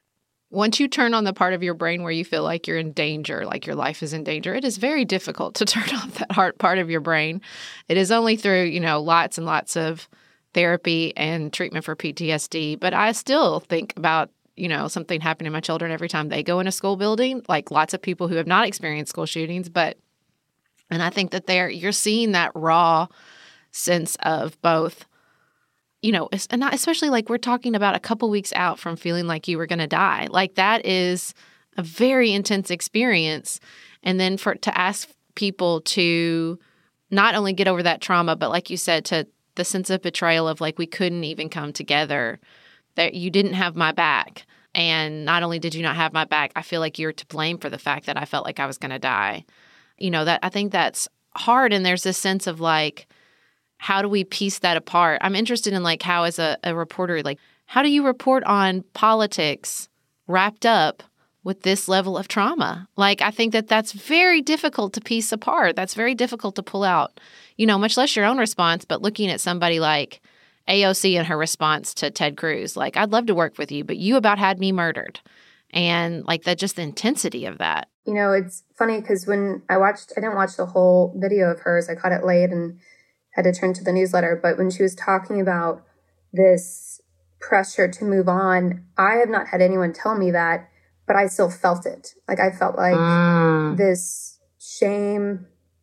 [SPEAKER 2] Once you turn on the part of your brain where you feel like you're in danger, like your life is in danger, it is very difficult to turn off that heart part of your brain. It is only through, you know, lots and lots of therapy and treatment for P T S D. But I still think about, you know, something happening to my children every time they go in a school building, like lots of people who have not experienced school shootings. But, and I think that they're, you're seeing that raw sense of both, you know, and not, especially like we're talking about a couple weeks out from feeling like you were going to die. Like that is a very intense experience. And then for to ask people to not only get over that trauma, but like you said, to the sense of betrayal of like we couldn't even come together, that you didn't have my back. And not only did you not have my back, I feel like you're to blame for the fact that I felt like I was going to die. You know, that I think that's hard. And there's this sense of like, how do we piece that apart? I'm interested in like how as a, a reporter, like how do you report on politics wrapped up with this level of trauma? Like I think that that's very difficult to piece apart. That's very difficult to pull out, you know, much less your own response, but looking at somebody like A O C and her response to Ted Cruz, like I'd love to work with you, but you about had me murdered. And like that, just the intensity of that.
[SPEAKER 4] You know, it's funny because when I watched, I didn't watch the whole video of hers. I caught it late and had to turn to the newsletter. But when she was talking about this pressure to move on, I have not had anyone tell me that, but I still felt it. Like I felt like mm. this shame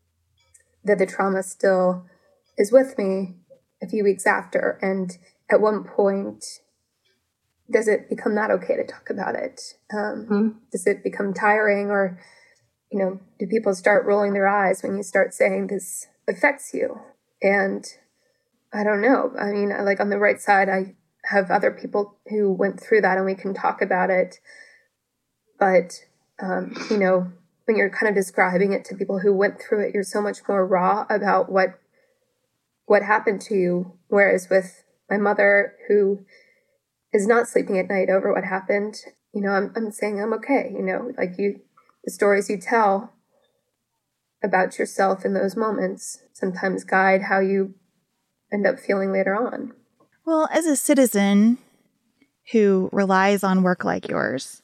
[SPEAKER 4] that the trauma still is with me a few weeks after. And at one point, does it become not okay to talk about it? Um, mm. Does it become tiring, or, you know, do people start rolling their eyes when you start saying this affects you? And I don't know. I mean, like on the right side, I have other people who went through that and we can talk about it. But, um, you know, when you're kind of describing it to people who went through it, you're so much more raw about what what happened to you. Whereas with my mother, who is not sleeping at night over what happened, you know, I'm I'm saying I'm okay. You know, like you, the stories you tell about yourself in those moments sometimes guide how you end up feeling later on.
[SPEAKER 3] Well, as a citizen who relies on work like yours,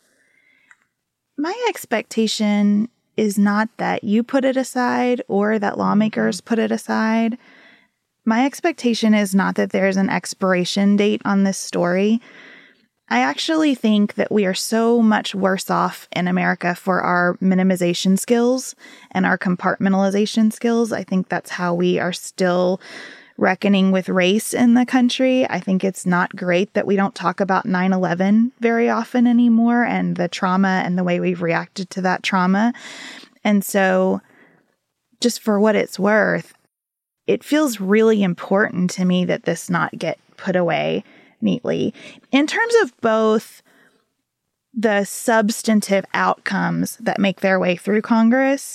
[SPEAKER 3] my expectation is not that you put it aside or that lawmakers put it aside. My expectation is not that there's an expiration date on this story. I actually think that we are so much worse off in America for our minimization skills and our compartmentalization skills. I think that's how we are still reckoning with race in the country. I think it's not great that we don't talk about nine eleven very often anymore and the trauma and the way we've reacted to that trauma. And so just for what it's worth, it feels really important to me that this not get put away neatly in terms of both the substantive outcomes that make their way through Congress,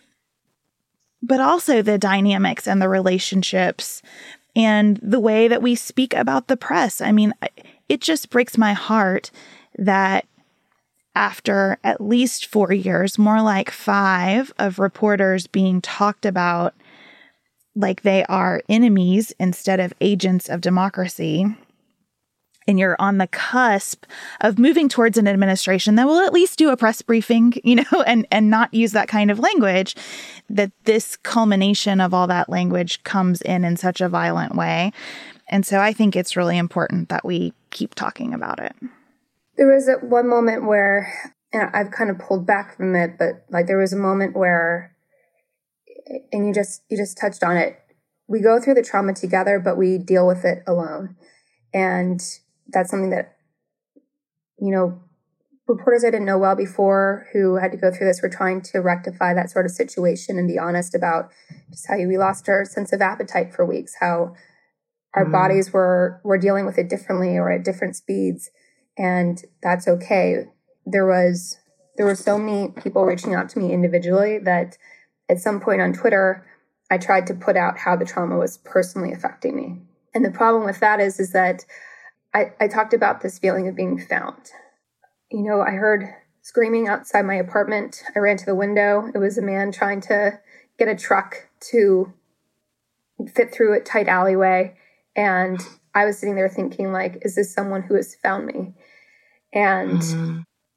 [SPEAKER 3] but also the dynamics and the relationships and the way that we speak about the press. I mean, it just breaks my heart that after at least four years, more like five, of reporters being talked about like they are enemies instead of agents of democracy, and you're on the cusp of moving towards an administration that will at least do a press briefing, you know, and, and not use that kind of language, that this culmination of all that language comes in in such a violent way. And so I think it's really important that we keep talking about it.
[SPEAKER 4] There was a, one moment where, and I've kind of pulled back from it, but like there was a moment where, and you just, you just touched on it. We go through the trauma together, but we deal with it alone. And that's something that, you know, reporters I didn't know well before who had to go through this were trying to rectify that sort of situation and be honest about just how we lost our sense of appetite for weeks, how our mm. bodies were, were dealing with it differently or at different speeds. And that's okay. There was, there were so many people reaching out to me individually that at some point on Twitter, I tried to put out how the trauma was personally affecting me. And the problem with that is, is that I, I talked about this feeling of being found. You know, I heard screaming outside my apartment. I ran to the window. It was a man trying to get a truck to fit through a tight alleyway. And I was sitting there thinking, like, is this someone who has found me? And mm-hmm.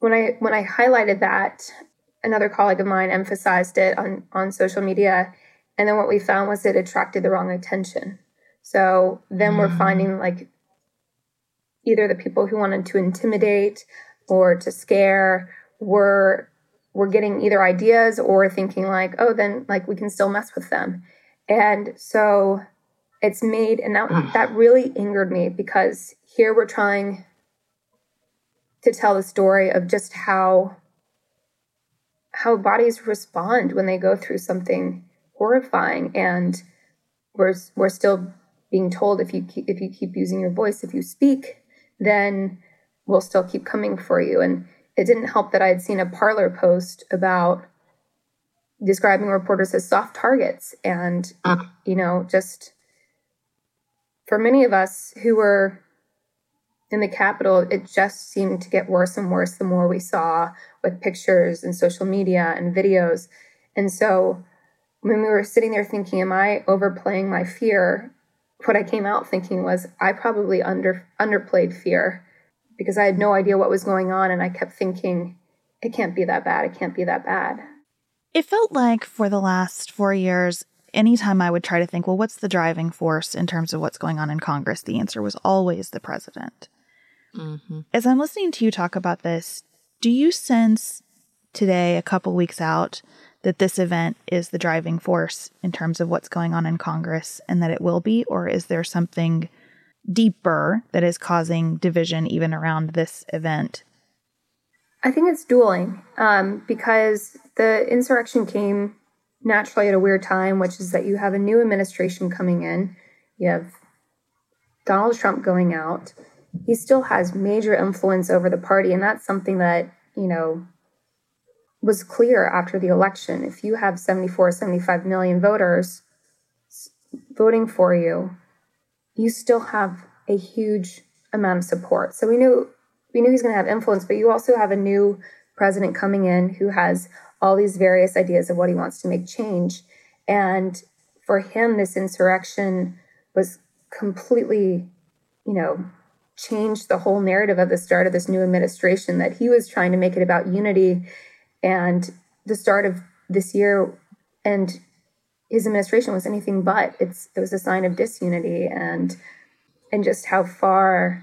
[SPEAKER 4] when I when I highlighted that, another colleague of mine emphasized it on, on social media. And then what we found was it attracted the wrong attention. So then mm. we're finding like either the people who wanted to intimidate or to scare were were getting either ideas or thinking like, oh, then like we can still mess with them. And so it's made, and that, that really angered me, because here we're trying to tell the story of just how how bodies respond when they go through something horrifying, and we're we're still being told if you keep, if you keep using your voice, if you speak, then we'll still keep coming for you. And it didn't help that I had seen a Parler post about describing reporters as soft targets, and you know, just for many of us who were in the Capitol, it just seemed to get worse and worse the more we saw with pictures and social media and videos. And so when we were sitting there thinking, am I overplaying my fear? What I came out thinking was I probably under underplayed fear, because I had no idea what was going on. And I kept thinking, it can't be that bad. It can't be that bad.
[SPEAKER 1] It felt like for the last four years, anytime I would try to think, well, what's the driving force in terms of what's going on in Congress? The answer was always the president. Mm-hmm. As I'm listening to you talk about this, do you sense today, a couple weeks out, that this event is the driving force in terms of what's going on in Congress, and that it will be? Or is there something deeper that is causing division even around this event?
[SPEAKER 4] I think it's dueling, um, because the insurrection came naturally at a weird time, which is that you have a new administration coming in. You have Donald Trump going out. He still has major influence over the party, and that's something that, you know, was clear after the election. If you have seventy-four, seventy-five million voters voting for you, you still have a huge amount of support. So we knew we knew he's going to have influence, but you also have a new president coming in who has all these various ideas of what he wants to make change. And for him, this insurrection was completely, you know, changed the whole narrative of the start of this new administration, that he was trying to make it about unity. And the start of this year and his administration was anything but. It's it was a sign of disunity, and and just how far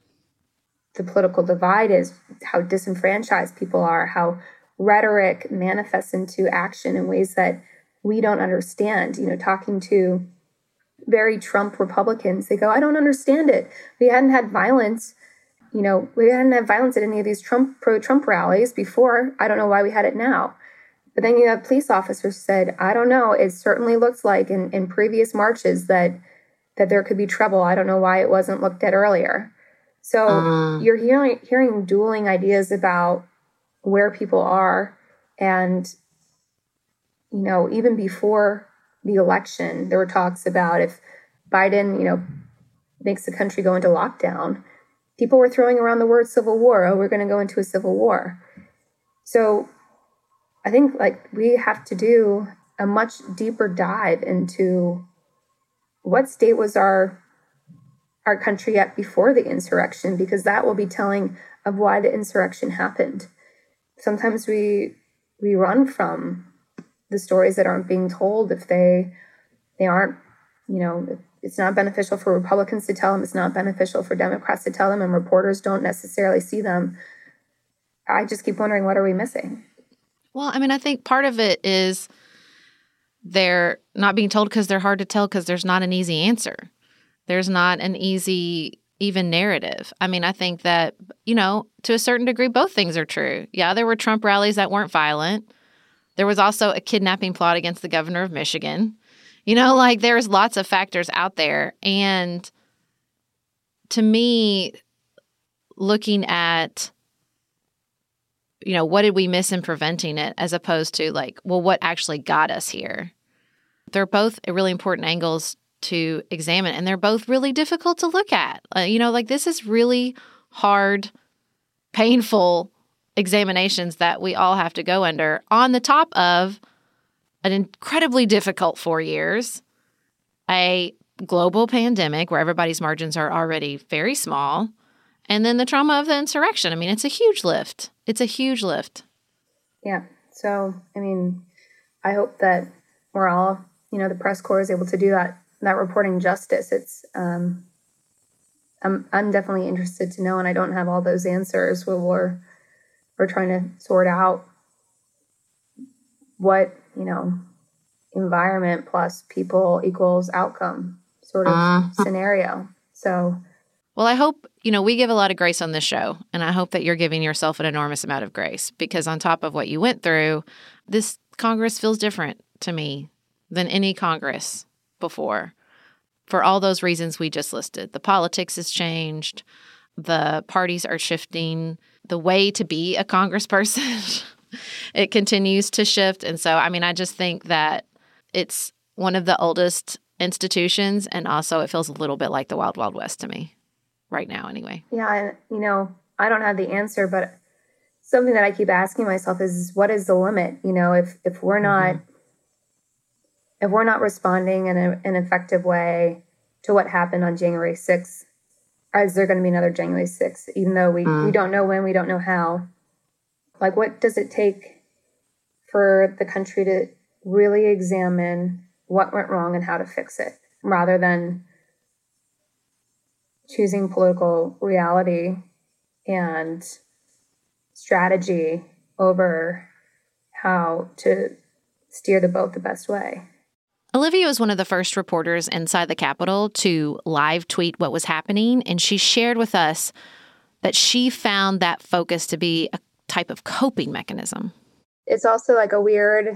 [SPEAKER 4] the political divide is, how disenfranchised people are, how rhetoric manifests into action in ways that we don't understand. You know, talking to very Trump Republicans, they go, I don't understand it. We hadn't had violence. You know, we hadn't had violence at any of these Trump pro-Trump rallies before. I don't know why we had it now. But then you have police officers said, I don't know. It certainly looks like in, in previous marches that that there could be trouble. I don't know why it wasn't looked at earlier. So uh, you're hearing hearing dueling ideas about where people are. And, you know, even before the election, there were talks about if Biden, you know, makes the country go into lockdown, people were throwing around the word civil war. Oh, we're going to go into a civil war. So I think like we have to do a much deeper dive into what state was our our country at before the insurrection, because that will be telling of why the insurrection happened. Sometimes we we run from the stories that aren't being told if they they aren't, you know, it's not beneficial for Republicans to tell them, it's not beneficial for Democrats to tell them, and reporters don't necessarily see them. I just keep wondering, what are we missing?
[SPEAKER 2] Well, I mean, I think part of it is they're not being told because they're hard to tell, because there's not an easy answer. There's not an easy, even narrative. I mean, I think that, you know, to a certain degree, both things are true. Yeah, there were Trump rallies that weren't violent. There was also a kidnapping plot against the governor of Michigan. You know, like there's lots of factors out there. And to me, looking at, you know, what did we miss in preventing it, as opposed to like, well, what actually got us here? They're both really important angles to examine, and they're both really difficult to look at. Uh, you know, like this is really hard, painful examinations that we all have to go under on the top of an incredibly difficult four years, a global pandemic where everybody's margins are already very small, And then the trauma of the insurrection. I mean, it's a huge lift. It's a huge lift.
[SPEAKER 4] Yeah. So, I mean, I hope that we're all, you know, the press corps is able to do that, that reporting justice. It's, um, I'm, I'm definitely interested to know, and I don't have all those answers. Where we're, we're trying to sort out what, you know, environment plus people equals outcome sort of uh-huh. scenario. So,
[SPEAKER 2] well, I hope, you know, we give a lot of grace on this show, and I hope that you're giving yourself an enormous amount of grace, because on top of what you went through, this Congress feels different to me than any Congress before, for all those reasons we just listed. The politics has changed. The parties are shifting. The way to be a congressperson, it continues to shift. And so, I mean, I just think that it's one of the oldest institutions, and also it feels a little bit like the Wild Wild West to me right now anyway.
[SPEAKER 4] Yeah, I, you know, I don't have the answer, but something that I keep asking myself is, what is the limit? You know, if if we're not mm-hmm. if we're not responding in a, an effective way to what happened on January sixth, is there going to be another January sixth, even though we, mm. we don't know when, we don't know how? Like, what does it take for the country to really examine what went wrong and how to fix it, rather than choosing political reality and strategy over how to steer the boat the best way?
[SPEAKER 2] Olivia was one of the first reporters inside the Capitol to live tweet what was happening, and she shared with us that she found that focus to be a type of coping mechanism.
[SPEAKER 4] It's also like a weird,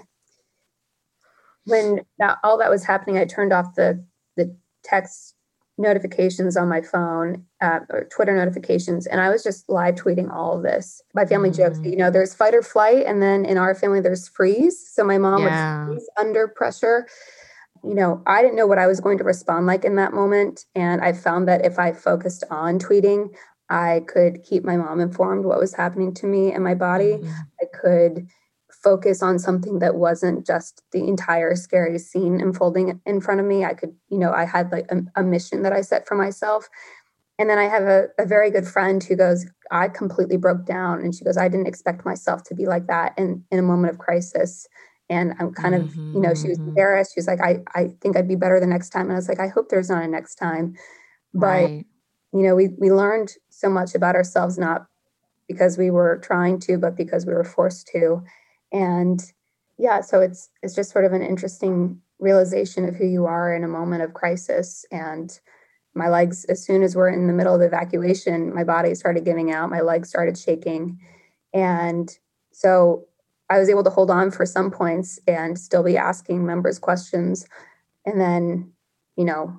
[SPEAKER 4] when that, all that was happening, I turned off the, the text notifications on my phone, uh, or Twitter notifications, and I was just live tweeting all of this. My family mm-hmm. jokes, you know, there's fight or flight, and then in our family, there's freeze. So my mom yeah. would freeze under pressure. You know, I didn't know what I was going to respond like in that moment. And I found that if I focused on tweeting, I could keep my mom informed what was happening to me and my body. Mm-hmm. I could focus on something that wasn't just the entire scary scene unfolding in front of me. I could, you know, I had like a, a mission that I set for myself. And then I have a, a very good friend who goes, I completely broke down. And she goes, I didn't expect myself to be like that in, in a moment of crisis. And I'm kind of, mm-hmm, you know, she was embarrassed. She was like, I, I think I'd be better the next time. And I was like, I hope there's not a next time. But, right. you know, we, we learned so much about ourselves, not because we were trying to, but because we were forced to. And yeah, so it's, it's just sort of an interesting realization of who you are in a moment of crisis. And my legs, as soon as we're in the middle of the evacuation, my body started giving out, my legs started shaking. And so I was able to hold on for some points and still be asking members questions. And then, you know,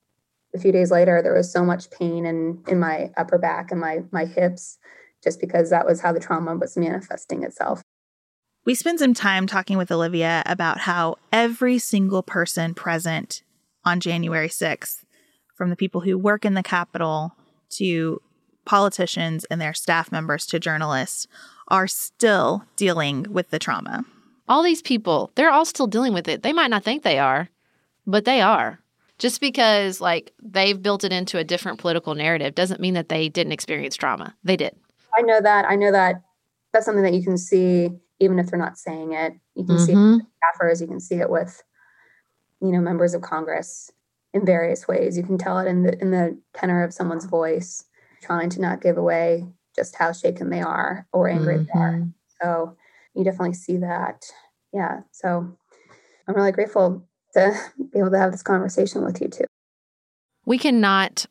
[SPEAKER 4] a few days later, there was so much pain in, in my upper back and my, my hips, just because that was how the trauma was manifesting itself.
[SPEAKER 3] We spent some time talking with Olivia about how every single person present on January sixth, from the people who work in the Capitol to politicians and their staff members to journalists, are still dealing with the trauma.
[SPEAKER 2] All these people, they're all still dealing with it. They might not think they are, but they are. Just because, like, they've built it into a different political narrative doesn't mean that they didn't experience trauma. They did.
[SPEAKER 4] I know that. I know that that's something that you can see even if they're not saying it. You can mm-hmm. see it with staffers. You can see it with, you know, members of Congress in various ways. You can tell it in the in the tenor of someone's voice, trying to not give away just how shaken they are or angry mm-hmm. they are. So you definitely see that. Yeah. So I'm really grateful to be able to have this conversation with you too.
[SPEAKER 2] We cannot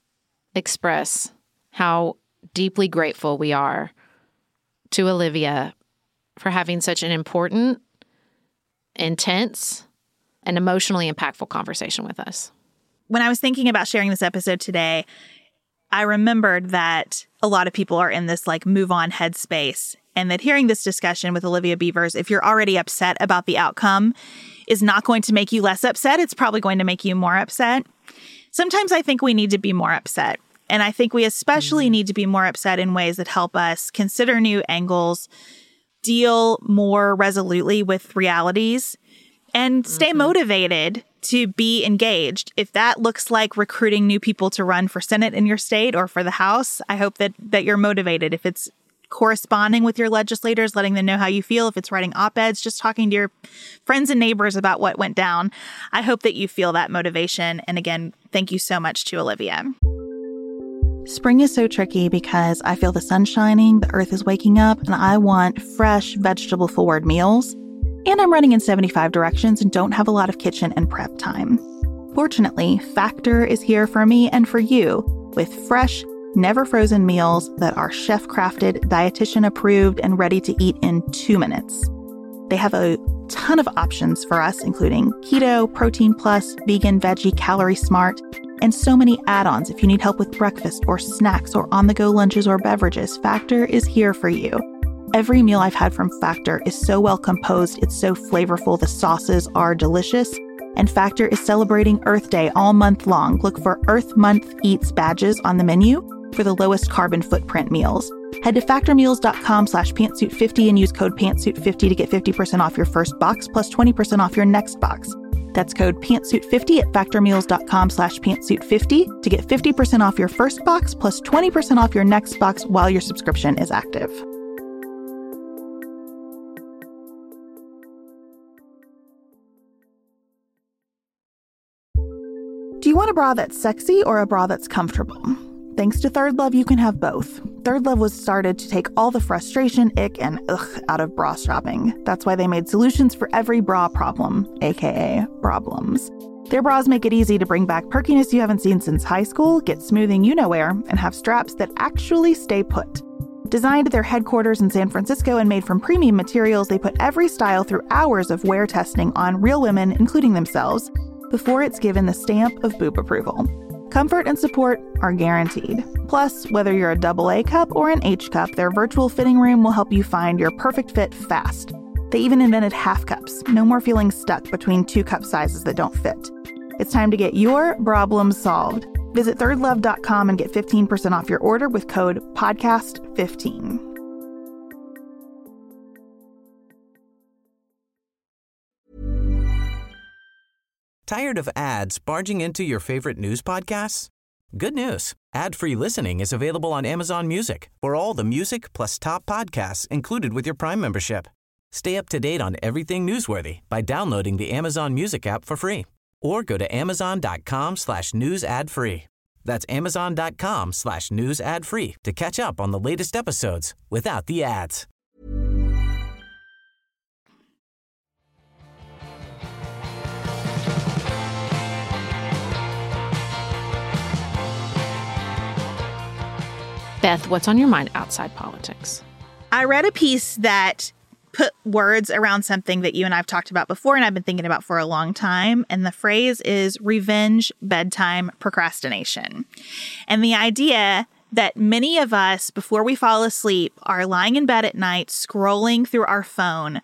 [SPEAKER 2] express how deeply grateful we are to Olivia for having such an important, intense, and emotionally impactful conversation with us.
[SPEAKER 3] When I was thinking about sharing this episode today, I remembered that a lot of people are in this like move on headspace, and that hearing this discussion with Olivia Beavers, if you're already upset about the outcome, is not going to make you less upset. It's probably going to make you more upset. Sometimes I think we need to be more upset. And I think we especially need to be more upset in ways that help us consider new angles, deal more resolutely with realities, and stay mm-hmm. motivated to be engaged. If that looks like recruiting new people to run for Senate in your state or for the House, I hope that that you're motivated. If it's corresponding with your legislators, letting them know how you feel, if it's writing op-eds, just talking to your friends and neighbors about what went down, I hope that you feel that motivation. And again, thank you so much to Olivia.
[SPEAKER 1] Spring is so tricky because I feel the sun shining, the earth is waking up, and I want fresh, vegetable-forward meals. And I'm running in seventy-five directions and don't have a lot of kitchen and prep time. Fortunately, Factor is here for me and for you with fresh, never frozen meals that are chef-crafted, dietitian-approved, and ready to eat in two minutes. They have a ton of options for us, including keto, protein plus, vegan, veggie, calorie smart, and so many add-ons if you need help with breakfast or snacks or on-the-go lunches or beverages. Factor is here for you. Every meal I've had from Factor is so well composed, it's so flavorful, the sauces are delicious, and Factor is celebrating Earth Day all month long. Look for Earth Month Eats badges on the menu for the lowest carbon footprint meals. Head to factormeals.com slash pantsuit50 and use code pantsuit fifty to get fifty percent off your first box plus twenty percent off your next box. That's code pantsuit fifty at factormeals.com slash pantsuit50 to get fifty percent off your first box plus twenty percent off your next box while your subscription is active. Do you want a bra that's sexy or a bra that's comfortable? Thanks to Third Love, you can have both. Third Love was started to take all the frustration, ick, and ugh out of bra shopping. That's why they made solutions for every bra problem, aka problems. Their bras make it easy to bring back perkiness you haven't seen since high school, get smoothing you-know-where, and have straps that actually stay put. Designed at their headquarters in San Francisco and made from premium materials, they put every style through hours of wear testing on real women, including themselves, before it's given the stamp of boob approval. Comfort and support are guaranteed. Plus, whether you're a double A cup or an H cup, their virtual fitting room will help you find your perfect fit fast. They even invented half cups. No more feeling stuck between two cup sizes that don't fit. It's time to get your problems solved. Visit third love dot com and get fifteen percent off your order with code podcast fifteen.
[SPEAKER 5] Tired of ads barging into your favorite news podcasts? Good news. Ad-free listening is available on Amazon Music for all the music plus top podcasts included with your Prime membership. Stay up to date on everything newsworthy by downloading the Amazon Music app for free or go to amazon.com slash news ad free. That's amazon.com slash news ad free to catch up on the latest episodes without the ads.
[SPEAKER 2] Beth, what's on your mind outside politics?
[SPEAKER 3] I read a piece that put words around something that you and I've talked about before and I've been thinking about for a long time. And the phrase is revenge bedtime procrastination. And the idea that many of us, before we fall asleep, are lying in bed at night, scrolling through our phone,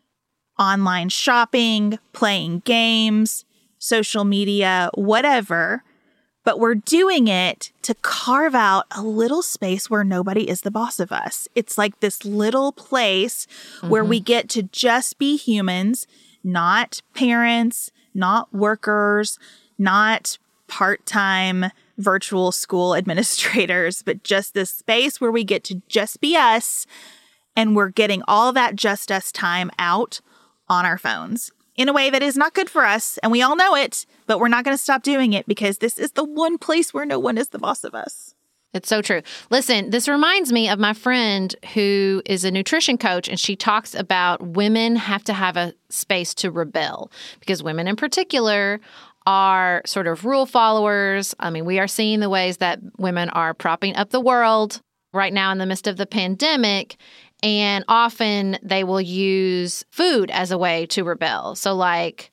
[SPEAKER 3] online shopping, playing games, social media, whatever. But we're doing it to carve out a little space where nobody is the boss of us. It's like this little place mm-hmm. where we get to just be humans, not parents, not workers, not part-time virtual school administrators, but just this space where we get to just be us, and we're getting all that just us time out on our phones in a way that is not good for us, and we all know it, but we're not going to stop doing it because this is the one place where no one is the boss of us.
[SPEAKER 2] It's so true. Listen, this reminds me of my friend who is a nutrition coach, and she talks about women have to have a space to rebel because women in particular are sort of rule followers. I mean, we are seeing the ways that women are propping up the world right now in the midst of the pandemic. And often they will use food as a way to rebel. So like,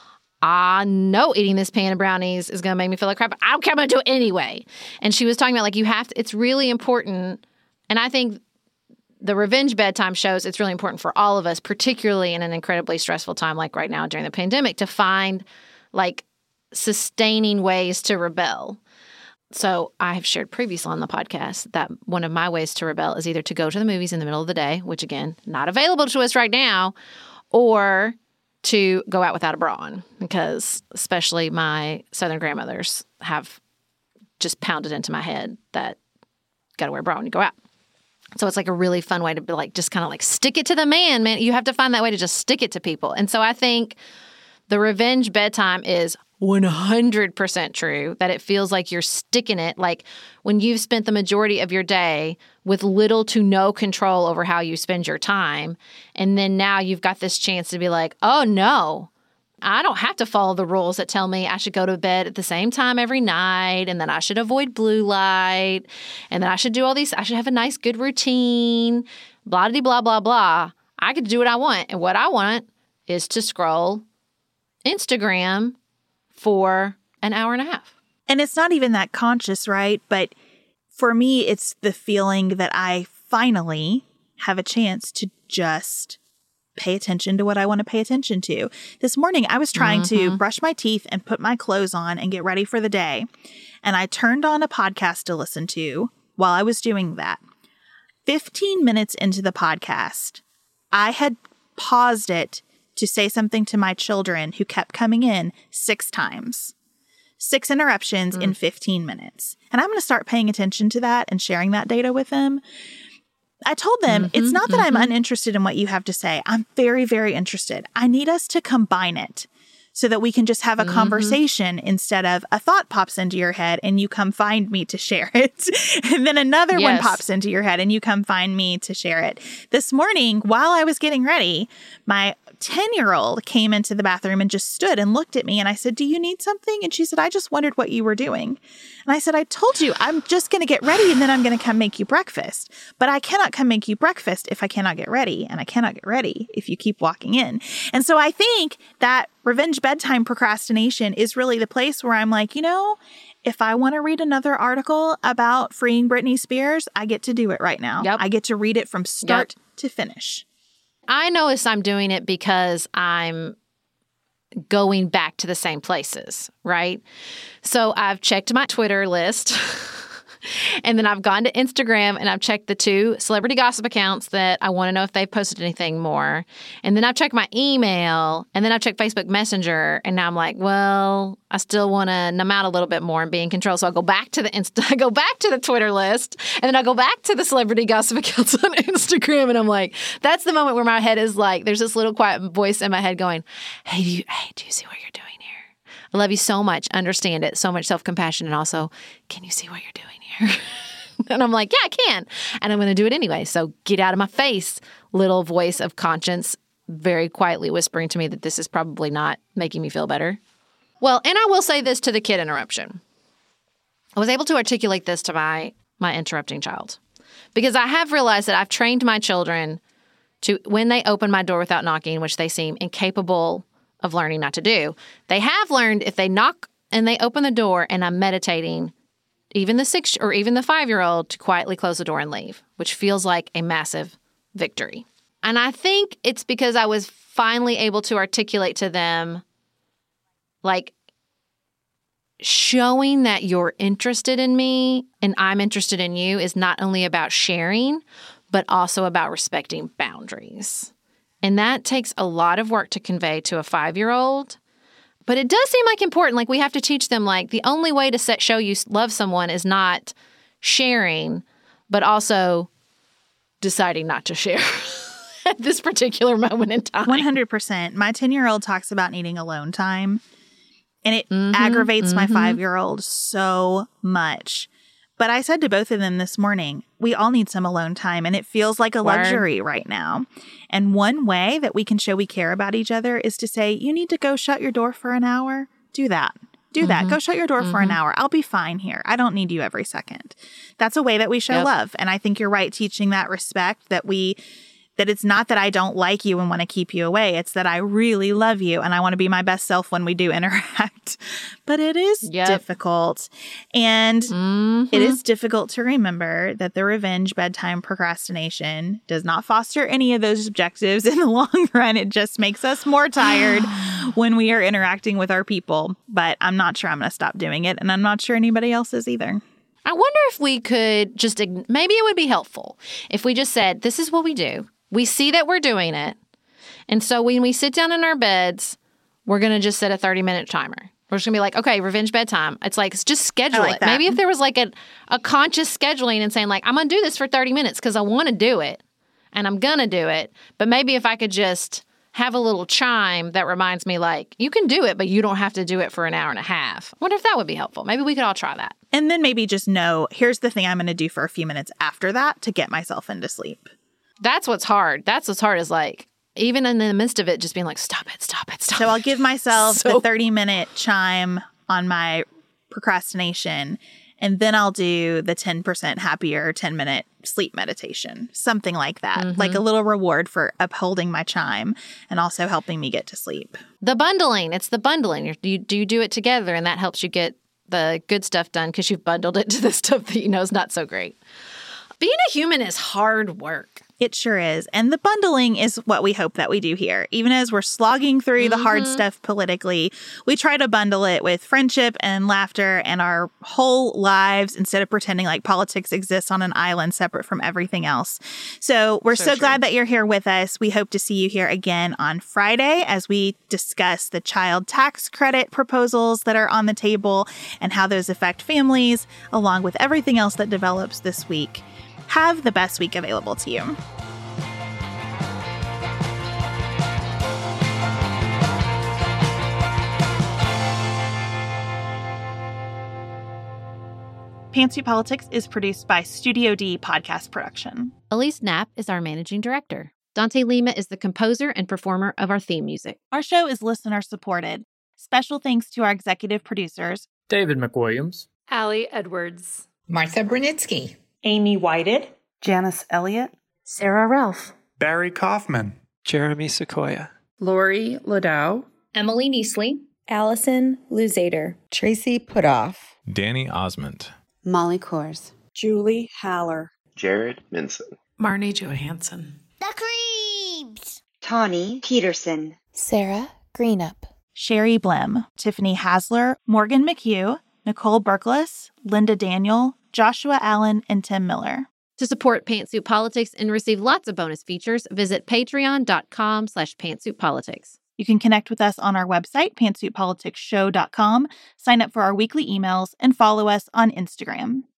[SPEAKER 2] I know eating this pan of brownies is going to make me feel like crap, but I don't care, I'm going to do it anyway. And she was talking about like, you have to, it's really important. And I think the revenge bedtime shows it's really important for all of us, particularly in an incredibly stressful time like right now during the pandemic, to find like sustaining ways to rebel. So I have shared previously on the podcast that one of my ways to rebel is either to go to the movies in the middle of the day, which again, not available to us right now, or to go out without a bra on, because especially my Southern grandmothers have just pounded into my head that got to wear a bra when you go out. So it's like a really fun way to be like, just kind of like stick it to the man, man. You have to find that way to just stick it to people. And so I think the revenge bedtime is one hundred percent true, that it feels like you're sticking it. Like when you've spent the majority of your day with little to no control over how you spend your time. And then now you've got this chance to be like, oh no, I don't have to follow the rules that tell me I should go to bed at the same time every night, and then I should avoid blue light, and then I should do all these, I should have a nice, good routine, blah, blah, blah, blah, blah. I get to do what I want. And what I want is to scroll Instagram for an hour and a half.
[SPEAKER 3] And it's not even that conscious, right? But for me, it's the feeling that I finally have a chance to just pay attention to what I want to pay attention to. This morning, I was trying mm-hmm. to brush my teeth and put my clothes on and get ready for the day. And I turned on a podcast to listen to while I was doing that. fifteen minutes into the podcast, I had paused it to say something to my children who kept coming in six times. Six interruptions mm. in fifteen minutes. And I'm going to start paying attention to that and sharing that data with them. I told them, mm-hmm, it's not that mm-hmm. I'm uninterested in what you have to say. I'm very, very interested. I need us to combine it so that we can just have a mm-hmm. conversation instead of a thought pops into your head and you come find me to share it. And then another yes. one pops into your head and you come find me to share it. This morning, while I was getting ready, my ten-year-old came into the bathroom and just stood and looked at me. And I said, do you need something? And she said, I just wondered what you were doing. And I said, I told you, I'm just going to get ready and then I'm going to come make you breakfast. But I cannot come make you breakfast if I cannot get ready. And I cannot get ready if you keep walking in. And so I think that revenge bedtime procrastination is really the place where I'm like, you know, if I want to read another article about freeing Britney Spears, I get to do it right now.
[SPEAKER 2] Yep.
[SPEAKER 3] I get to read it from start
[SPEAKER 2] yep.
[SPEAKER 3] to finish.
[SPEAKER 2] I notice I'm doing it because I'm going back to the same places, right? So I've checked my Twitter list and then I've gone to Instagram and I've checked the two celebrity gossip accounts that I want to know if they've posted anything more. And then I've checked my email and then I've checked Facebook Messenger. And now I'm like, well, I still want to numb out a little bit more and be in control. So I go back to the Insta, I go back to the Twitter list, and then I go back to the celebrity gossip accounts on Instagram. And I'm like, that's the moment where my head is like, there's this little quiet voice in my head going, hey, do you, hey, do you see what you're doing here? I love you so much. Understand it. So much self-compassion. And also, can you see what you're doing here? And I'm like, yeah, I can. And I'm going to do it anyway. So get out of my face, little voice of conscience, very quietly whispering to me that this is probably not making me feel better. Well, and I will say this to the kid interruption. I was able to articulate this to my, my interrupting child because I have realized that I've trained my children to, when they open my door without knocking, which they seem incapable of learning not to do, they have learned if they knock and they open the door and I'm meditating, even the six or even the five-year-old to quietly close the door and leave, which feels like a massive victory. And I think it's because I was finally able to articulate to them, like, showing that you're interested in me and I'm interested in you is not only about sharing, but also about respecting boundaries. And that takes a lot of work to convey to a five-year-old. But it does seem like important. Like we have to teach them, like the only way to set, show you love someone is not sharing, but also deciding not to share at this particular moment in time.
[SPEAKER 3] one hundred percent. My ten-year-old talks about needing alone time, and it
[SPEAKER 2] mm-hmm,
[SPEAKER 3] aggravates
[SPEAKER 2] mm-hmm.
[SPEAKER 3] my five-year-old so much. But I said to both of them this morning, we all need some alone time, and it feels like a
[SPEAKER 2] Word.
[SPEAKER 3] luxury right now. And one way that we can show we care about each other is to say, you need to go shut your door for an hour. Do that. Do mm-hmm. that. Go shut your door mm-hmm. for an hour. I'll be fine here. I don't need you every second. That's a way that we show
[SPEAKER 2] yep.
[SPEAKER 3] love. And I think you're right, teaching that respect, that we... that it's not that I don't like you and want to keep you away. It's that I really love you and I want to be my best self when we do interact. But it is
[SPEAKER 2] yep.
[SPEAKER 3] difficult. And
[SPEAKER 2] mm-hmm.
[SPEAKER 3] it is difficult to remember that the revenge bedtime procrastination does not foster any of those objectives in the long run. It just makes us more tired when we are interacting with our people. But I'm not sure I'm going to stop doing it. And I'm not sure anybody else is either.
[SPEAKER 2] I wonder if we could just, maybe it would be helpful if we just said, this is what we do. We see that we're doing it, And so when we sit down in our beds, we're going to just set a thirty-minute timer. We're just going to be like, okay, revenge bedtime. It's like, just schedule
[SPEAKER 3] like
[SPEAKER 2] it.
[SPEAKER 3] that.
[SPEAKER 2] Maybe if there was like a, a conscious scheduling and saying like, I'm going to do this for thirty minutes because I want to do it and I'm going to do it. But maybe if I could just have a little chime that reminds me like, you can do it, but you don't have to do it for an hour and a half. I wonder if that would be helpful. Maybe we could all try that.
[SPEAKER 3] And then maybe just know, here's the thing I'm going to do for a few minutes after that to get myself into sleep.
[SPEAKER 2] That's what's hard. That's what's hard is like, even in the midst of it, just being like, stop it, stop it, stop
[SPEAKER 3] So
[SPEAKER 2] it.
[SPEAKER 3] I'll give myself
[SPEAKER 2] So-
[SPEAKER 3] the thirty-minute chime on my procrastination, and then I'll do the ten percent happier ten-minute sleep meditation, something like that,
[SPEAKER 2] Mm-hmm.
[SPEAKER 3] like a little reward for upholding my chime and also helping me get to sleep.
[SPEAKER 2] The bundling. It's the bundling. You, you, do you do it together, and that helps you get the good stuff done because you've bundled it to the stuff that you know is not so great. Being a human is hard work.
[SPEAKER 3] It sure is. And the bundling is what we hope that we do here. Even as we're slogging through mm-hmm. the hard stuff politically, we try to bundle it with friendship and laughter and our whole lives instead of pretending like politics exists on an island separate from everything else. So we're so, so glad that you're here with us. We hope to see you here again on Friday as we discuss the child tax credit proposals that are on the table and how those affect families, along with everything else that develops this week. Have the best week available to you. Pantsuit Politics is produced by Studio D Podcast Production.
[SPEAKER 2] Elise Knapp is our managing director. Dante Lima is the composer and performer of our theme music.
[SPEAKER 3] Our show is listener supported. Special thanks to our executive producers,
[SPEAKER 6] David McWilliams,
[SPEAKER 7] Allie Edwards,
[SPEAKER 8] Martha Brunitsky,
[SPEAKER 9] Amy Whited,
[SPEAKER 10] Janice Elliott,
[SPEAKER 7] Sarah Ralph,
[SPEAKER 11] Barry Kaufman,
[SPEAKER 12] Jeremy Sequoia,
[SPEAKER 13] Lori Ladow,
[SPEAKER 14] Emily Neasley,
[SPEAKER 15] Allison Luzader,
[SPEAKER 16] Tracy Putoff,
[SPEAKER 17] Danny Osmond,
[SPEAKER 18] Molly Kors,
[SPEAKER 19] Julie Haller,
[SPEAKER 20] Jared Minson,
[SPEAKER 21] Marnie Johansson,
[SPEAKER 22] The Creeps,
[SPEAKER 23] Tawny Peterson,
[SPEAKER 24] Sarah Greenup,
[SPEAKER 3] Sherry Blim, Tiffany Hasler, Morgan McHugh, Nicole Berkles, Linda Daniel, Joshua Allen, and Tim Miller.
[SPEAKER 2] To support Pantsuit Politics and receive lots of bonus features, visit patreon.com slash pantsuitpolitics.
[SPEAKER 3] You can connect with us on our website, pantsuit politics show dot com, sign up for our weekly emails, and follow us on Instagram.